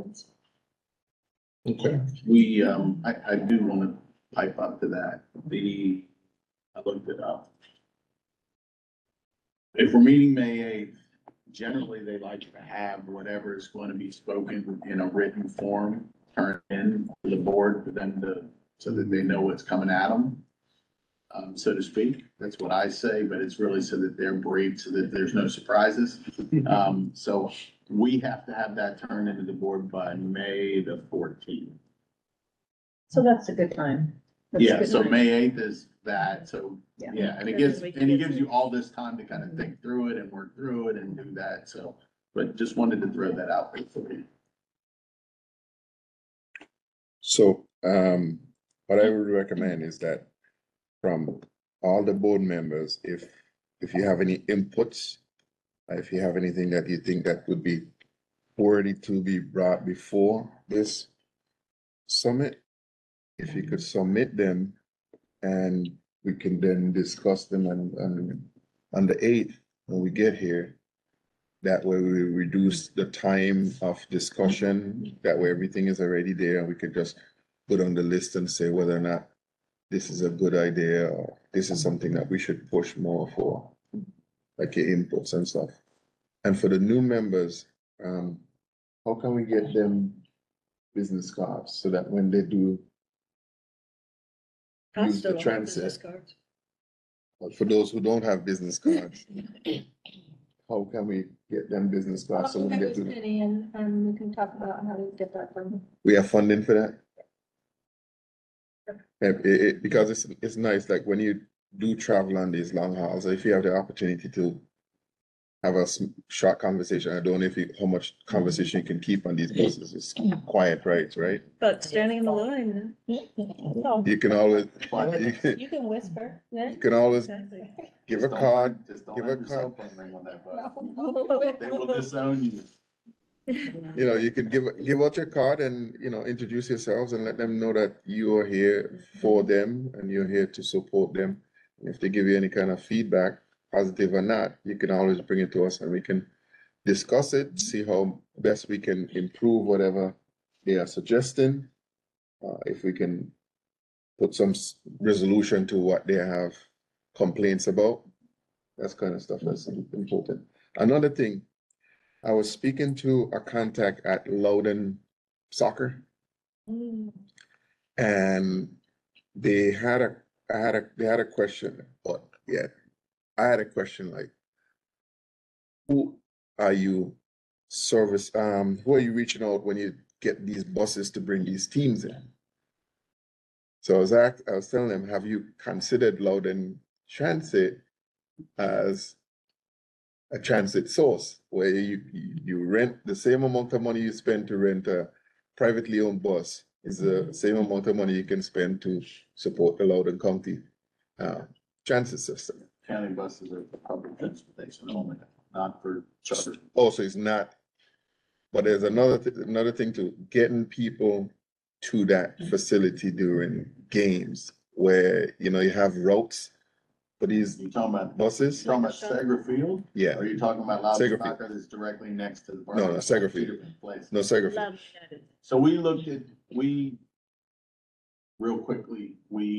Okay. We, I do want to pipe up to that. I looked it up. If we're meeting May 8th, generally they like to have whatever is going to be spoken in a written form turned in to the board for them so that they know what's coming at them, so to speak. That's what I say, but it's really so that they're briefed, so that there's no surprises. So we have to have that turned into the board by May the 14th. So that's a good time. That's a Yeah, good so time. May 8th is that, so, Yeah. yeah, and it gives you all this time to kind of think through it and work through it and do that, so, but just wanted to throw that out there for you. So, what I would recommend is that from all the board members, if you have any inputs, if you have anything that you think that would be worthy to be brought before this summit, if you could submit them and we can then discuss them on the 8th when we get here. That way we reduce the time of discussion. That way everything is already there and we could just put on the list and say whether or not this is a good idea or this is something that we should push more for, like your inputs and stuff. And for the new members, how can we get them business cards so that when they do use the transit, for those who don't have business cards, how can we get them business cards? So I'll when check they with do, Penny and we can talk about how to get that from. we have funding for that? Because it's nice, like when you do travel on these long hauls, if you have the opportunity to have a short conversation, I don't know how much conversation you can keep on these buses. It's quiet, right? But standing in the line, No, You can always, you can whisper. you can always give a card, Just don't give a have your cell card. phone ring on that bus. They will disown you. You know, you can give out your card and, introduce yourselves and let them know that you are here for them and you're here to support them. And if they give you any kind of feedback, positive or not, you can always bring it to us and we can discuss it, see how best we can improve whatever they are suggesting. If we can put some resolution to what they have complaints about, that's kind of stuff that's important. Another thing, I was speaking to a contact at Loudon Soccer, and they had a question. I had a question like, who are you who are you reaching out when you get these buses to bring these teams in? So I was telling them, have you considered Loudon Transit as a transit source where you rent the same amount of money you spend to rent a privately owned bus is the same amount of money you can spend to support the Loudoun County transit system. County buses are for public transportation only, not for charter. Also, it's not But there's another thing to getting people to that facility during games where, you know, you have routes for these You talking about, buses. talking about Segra Field? Yeah, Or are you talking about Segra Louderbacker that's directly next to the? No, Segra Two Field. different places. no, Segra. So we looked at, real quickly,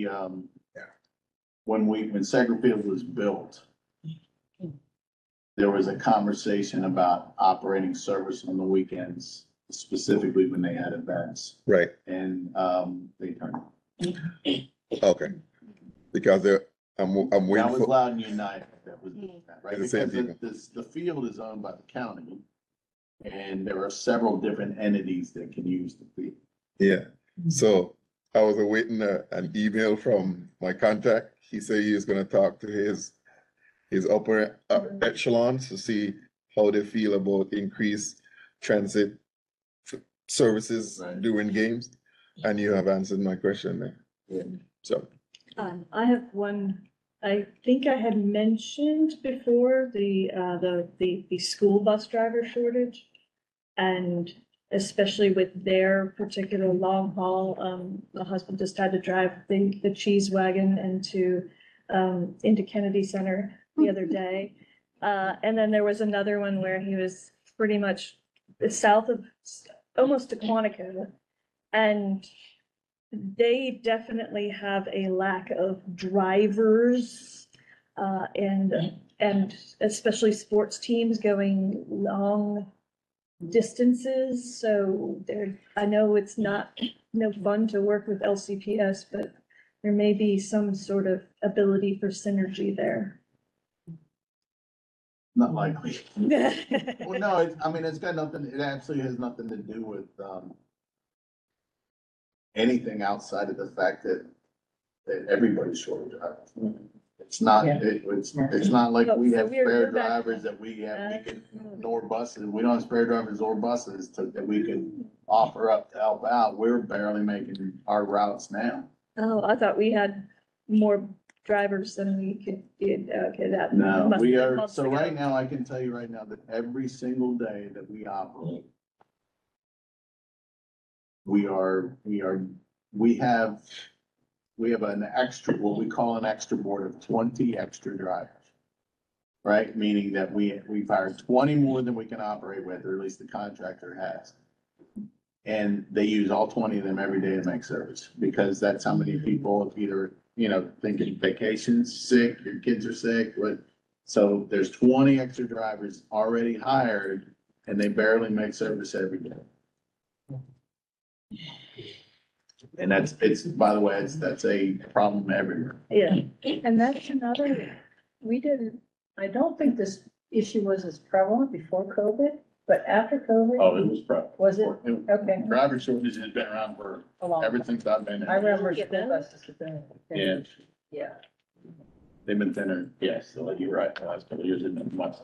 when Segra Field was built, there was a conversation about operating service on the weekends, specifically when they had events, Right, and, they turned. okay. Because I'm That waiting was for, Loudon United, that was, right, The same because the field is owned by the county. And there are several different entities that can use the field. yeah. So I was awaiting an email from my contact. He said he was gonna talk to his upper echelons to see how they feel about increased transit services Right. during games. And you have answered my question there. Yeah. So, I have one, I think I had mentioned before the school bus driver shortage. And especially with their particular long haul, the husband just had to drive the cheese wagon into Kennedy Center the other day. And then there was another one where he was pretty much south of, almost to Quantico. And they definitely have a lack of drivers, and especially sports teams going long distances. So there, I know it's no fun to work with LCPS, but there may be some sort of ability for synergy there. Not likely. Well, no, it's got nothing, it absolutely has nothing to do with, anything outside of the fact that everybody's short of drivers. It's not, it's not like we So have we're spare back. drivers that we can, nor buses, we don't have spare drivers or buses that we can offer up to help out. We're barely making our routes now. Oh, I thought we had more drivers than we could get. Okay, that. No, must we be are, months so ago. right now, I can tell you right now that every single day that we operate, we have an extra, what we call an extra board of 20 extra drivers. Right? Meaning that we've hired 20 more than we can operate with, or at least the contractor has. And they use all 20 of them every day to make service, because that's how many people either, thinking vacations, sick, your kids are sick, so there's 20 extra drivers already hired, and they barely make service every day. And by the way, that's a problem everywhere. Yeah. And that's another, I don't think this issue was as prevalent before COVID, but after COVID. Oh, it was probably. Was it? Okay. Driver shortage has been around for A long ever time. since I've been in. I remember Yeah. school buses have been. Yeah. Yeah. They've been thinner, yes, so like you're right, the last couple of years have been much.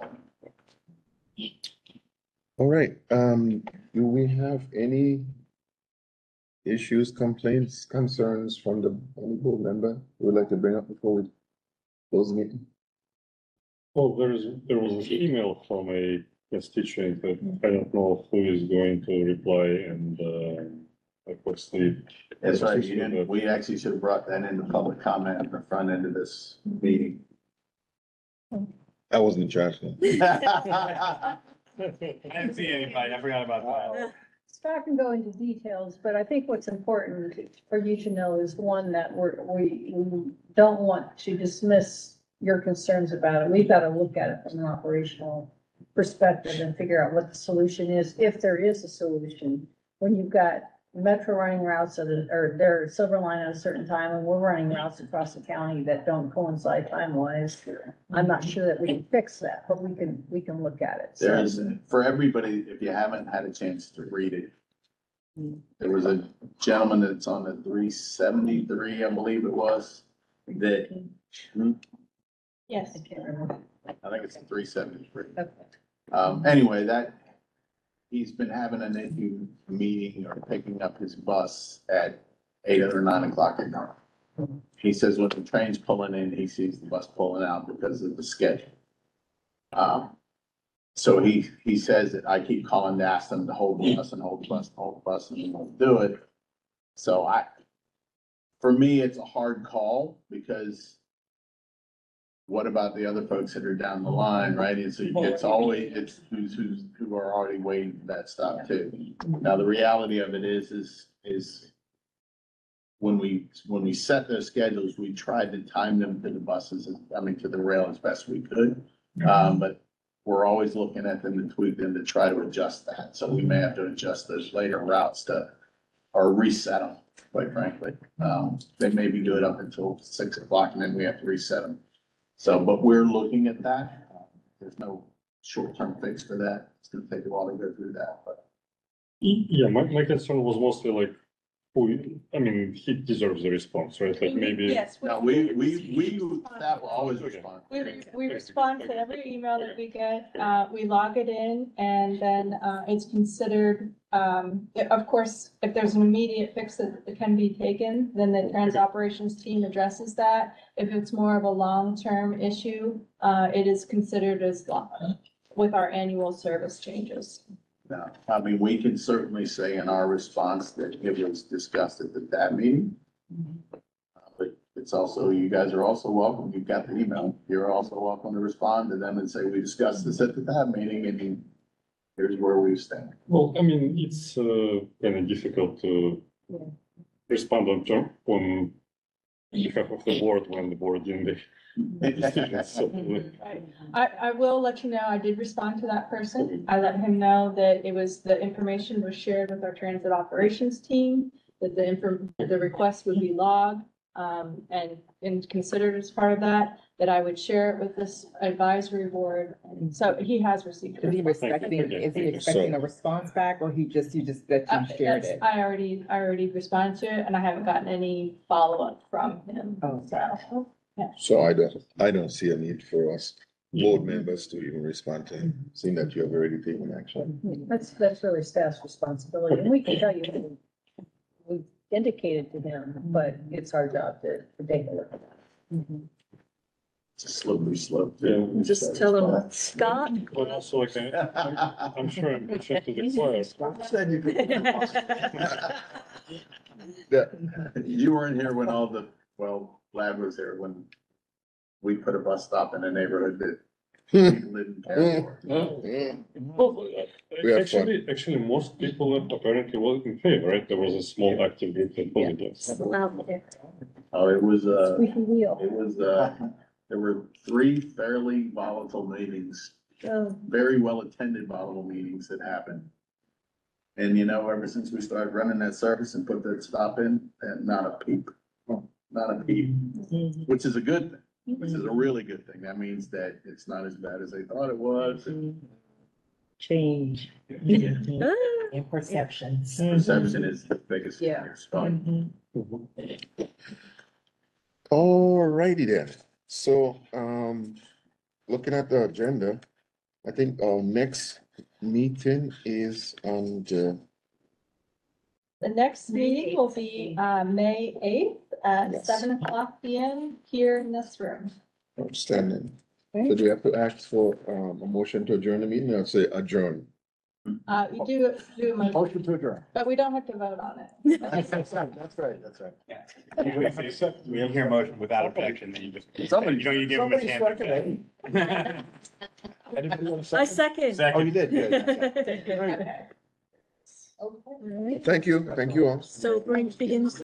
all right, do we have any issues, complaints, concerns from any board member who would like to bring up before we close the meeting? Well, there was an email from a constituent that I don't know who is going to reply and, what's the. That's right, we actually should have brought that into public comment at the front end of this meeting. I wasn't in charge then. I didn't see anybody, I forgot about that. Scott can go into details, but I think what's important for you to know is one, that we don't want to dismiss your concerns about it. We've got to look at it from an operational perspective and figure out what the solution is, if there is a solution. When you've got Metro running routes or their Silver Line at a certain time, and we're running routes across the county that don't coincide time-wise, I'm not sure that we can fix that, but we can look at it. So- There's, for everybody, if you haven't had a chance to read it, there was a gentleman that's on the 373, I believe it was, that, Yes. I can't remember. I think it's a 373. Okay. Anyway, he's been having an issue meeting or picking up his bus at 8 or 9 o'clock at night. He says when the train's pulling in, he sees the bus pulling out because of the schedule. So he says that I keep calling to ask them to hold the bus and hold the bus and hold the bus and they won't do it. So for me, it's a hard call because what about the other folks that are down the line, right? It's always, it's who are already waiting for that stop too. Now, the reality of it is when we set those schedules, we tried to time them to the buses, to the rail as best we could. But we're always looking at them to tweak them to try to adjust that. So we may have to adjust those later routes or reset them, quite frankly. They maybe do it up until 6 o'clock and then we have to reset them. So, but we're looking at that. There's no short-term fix for that. It's gonna take a while to go through that, but. Yeah, my concern was mostly like, he deserves a response, right? Like maybe. Yes. No, we, staff will always respond. We respond to every email that we get, we log it in, and then, it's considered, of course, if there's an immediate fix that can be taken, then the transit operations team addresses that. If it's more of a long-term issue, it is considered as, with our annual service changes. No, we can certainly say in our response that it was discussed at that meeting. But it's also, you guys are also welcome, you've got the email, you're also welcome to respond to them and say, we discussed this at that meeting and here's where we stand. Well, it's kind of difficult to respond on behalf of the board when the board didn't make decisions. So, Right. I will let you know, I did respond to that person. I let him know that the information was shared with our transit operations team, that the request would be logged, and considered as part of that I would share it with this advisory board. And so he has received it. Is he expecting a response back, or you just that you shared it? I already responded to it, and I haven't gotten any follow-up from him. Oh. So I don't see a need for us board members to even respond to him, seeing that you have already taken action. That's really staff's responsibility, and we can tell you, we've indicated to them, but it's our job to take a look at that. It's a slippery slope. Yeah. Just tell them, Scott. But also, like, I'm sure I'm pushing to the choir. Said you could. You weren't here when Lad was here when we put a bus stop in a neighborhood that people didn't care for. Well, We have actually, most people apparently were in favor, right? There was a small active group that voted against. Oh, it was, Squeaky wheel. there were 3 fairly volatile meetings, very well-attended volatile meetings that happened. And ever since we started running that service and put that stop in, and not a peep, which is a good thing, which is a really good thing. That means that it's not as bad as they thought it was. Change. In perceptions. Perception is the biggest Yeah. response. All righty then. So, looking at the agenda, I think our next meeting is on The next meeting will be, May 8th at Yes. 7:00 PM here in this room. outstanding. So do we have to ask for a motion to adjourn the meeting? I'll say adjourn. You do, Motion to adjourn. but we don't have to vote on it. That's right. We don't hear a motion without objection, then you just. Somebody- You give them a somebody chance. seconded Anybody want to I second? second. Oh, you did, good. Okay. Thank you all. So break begins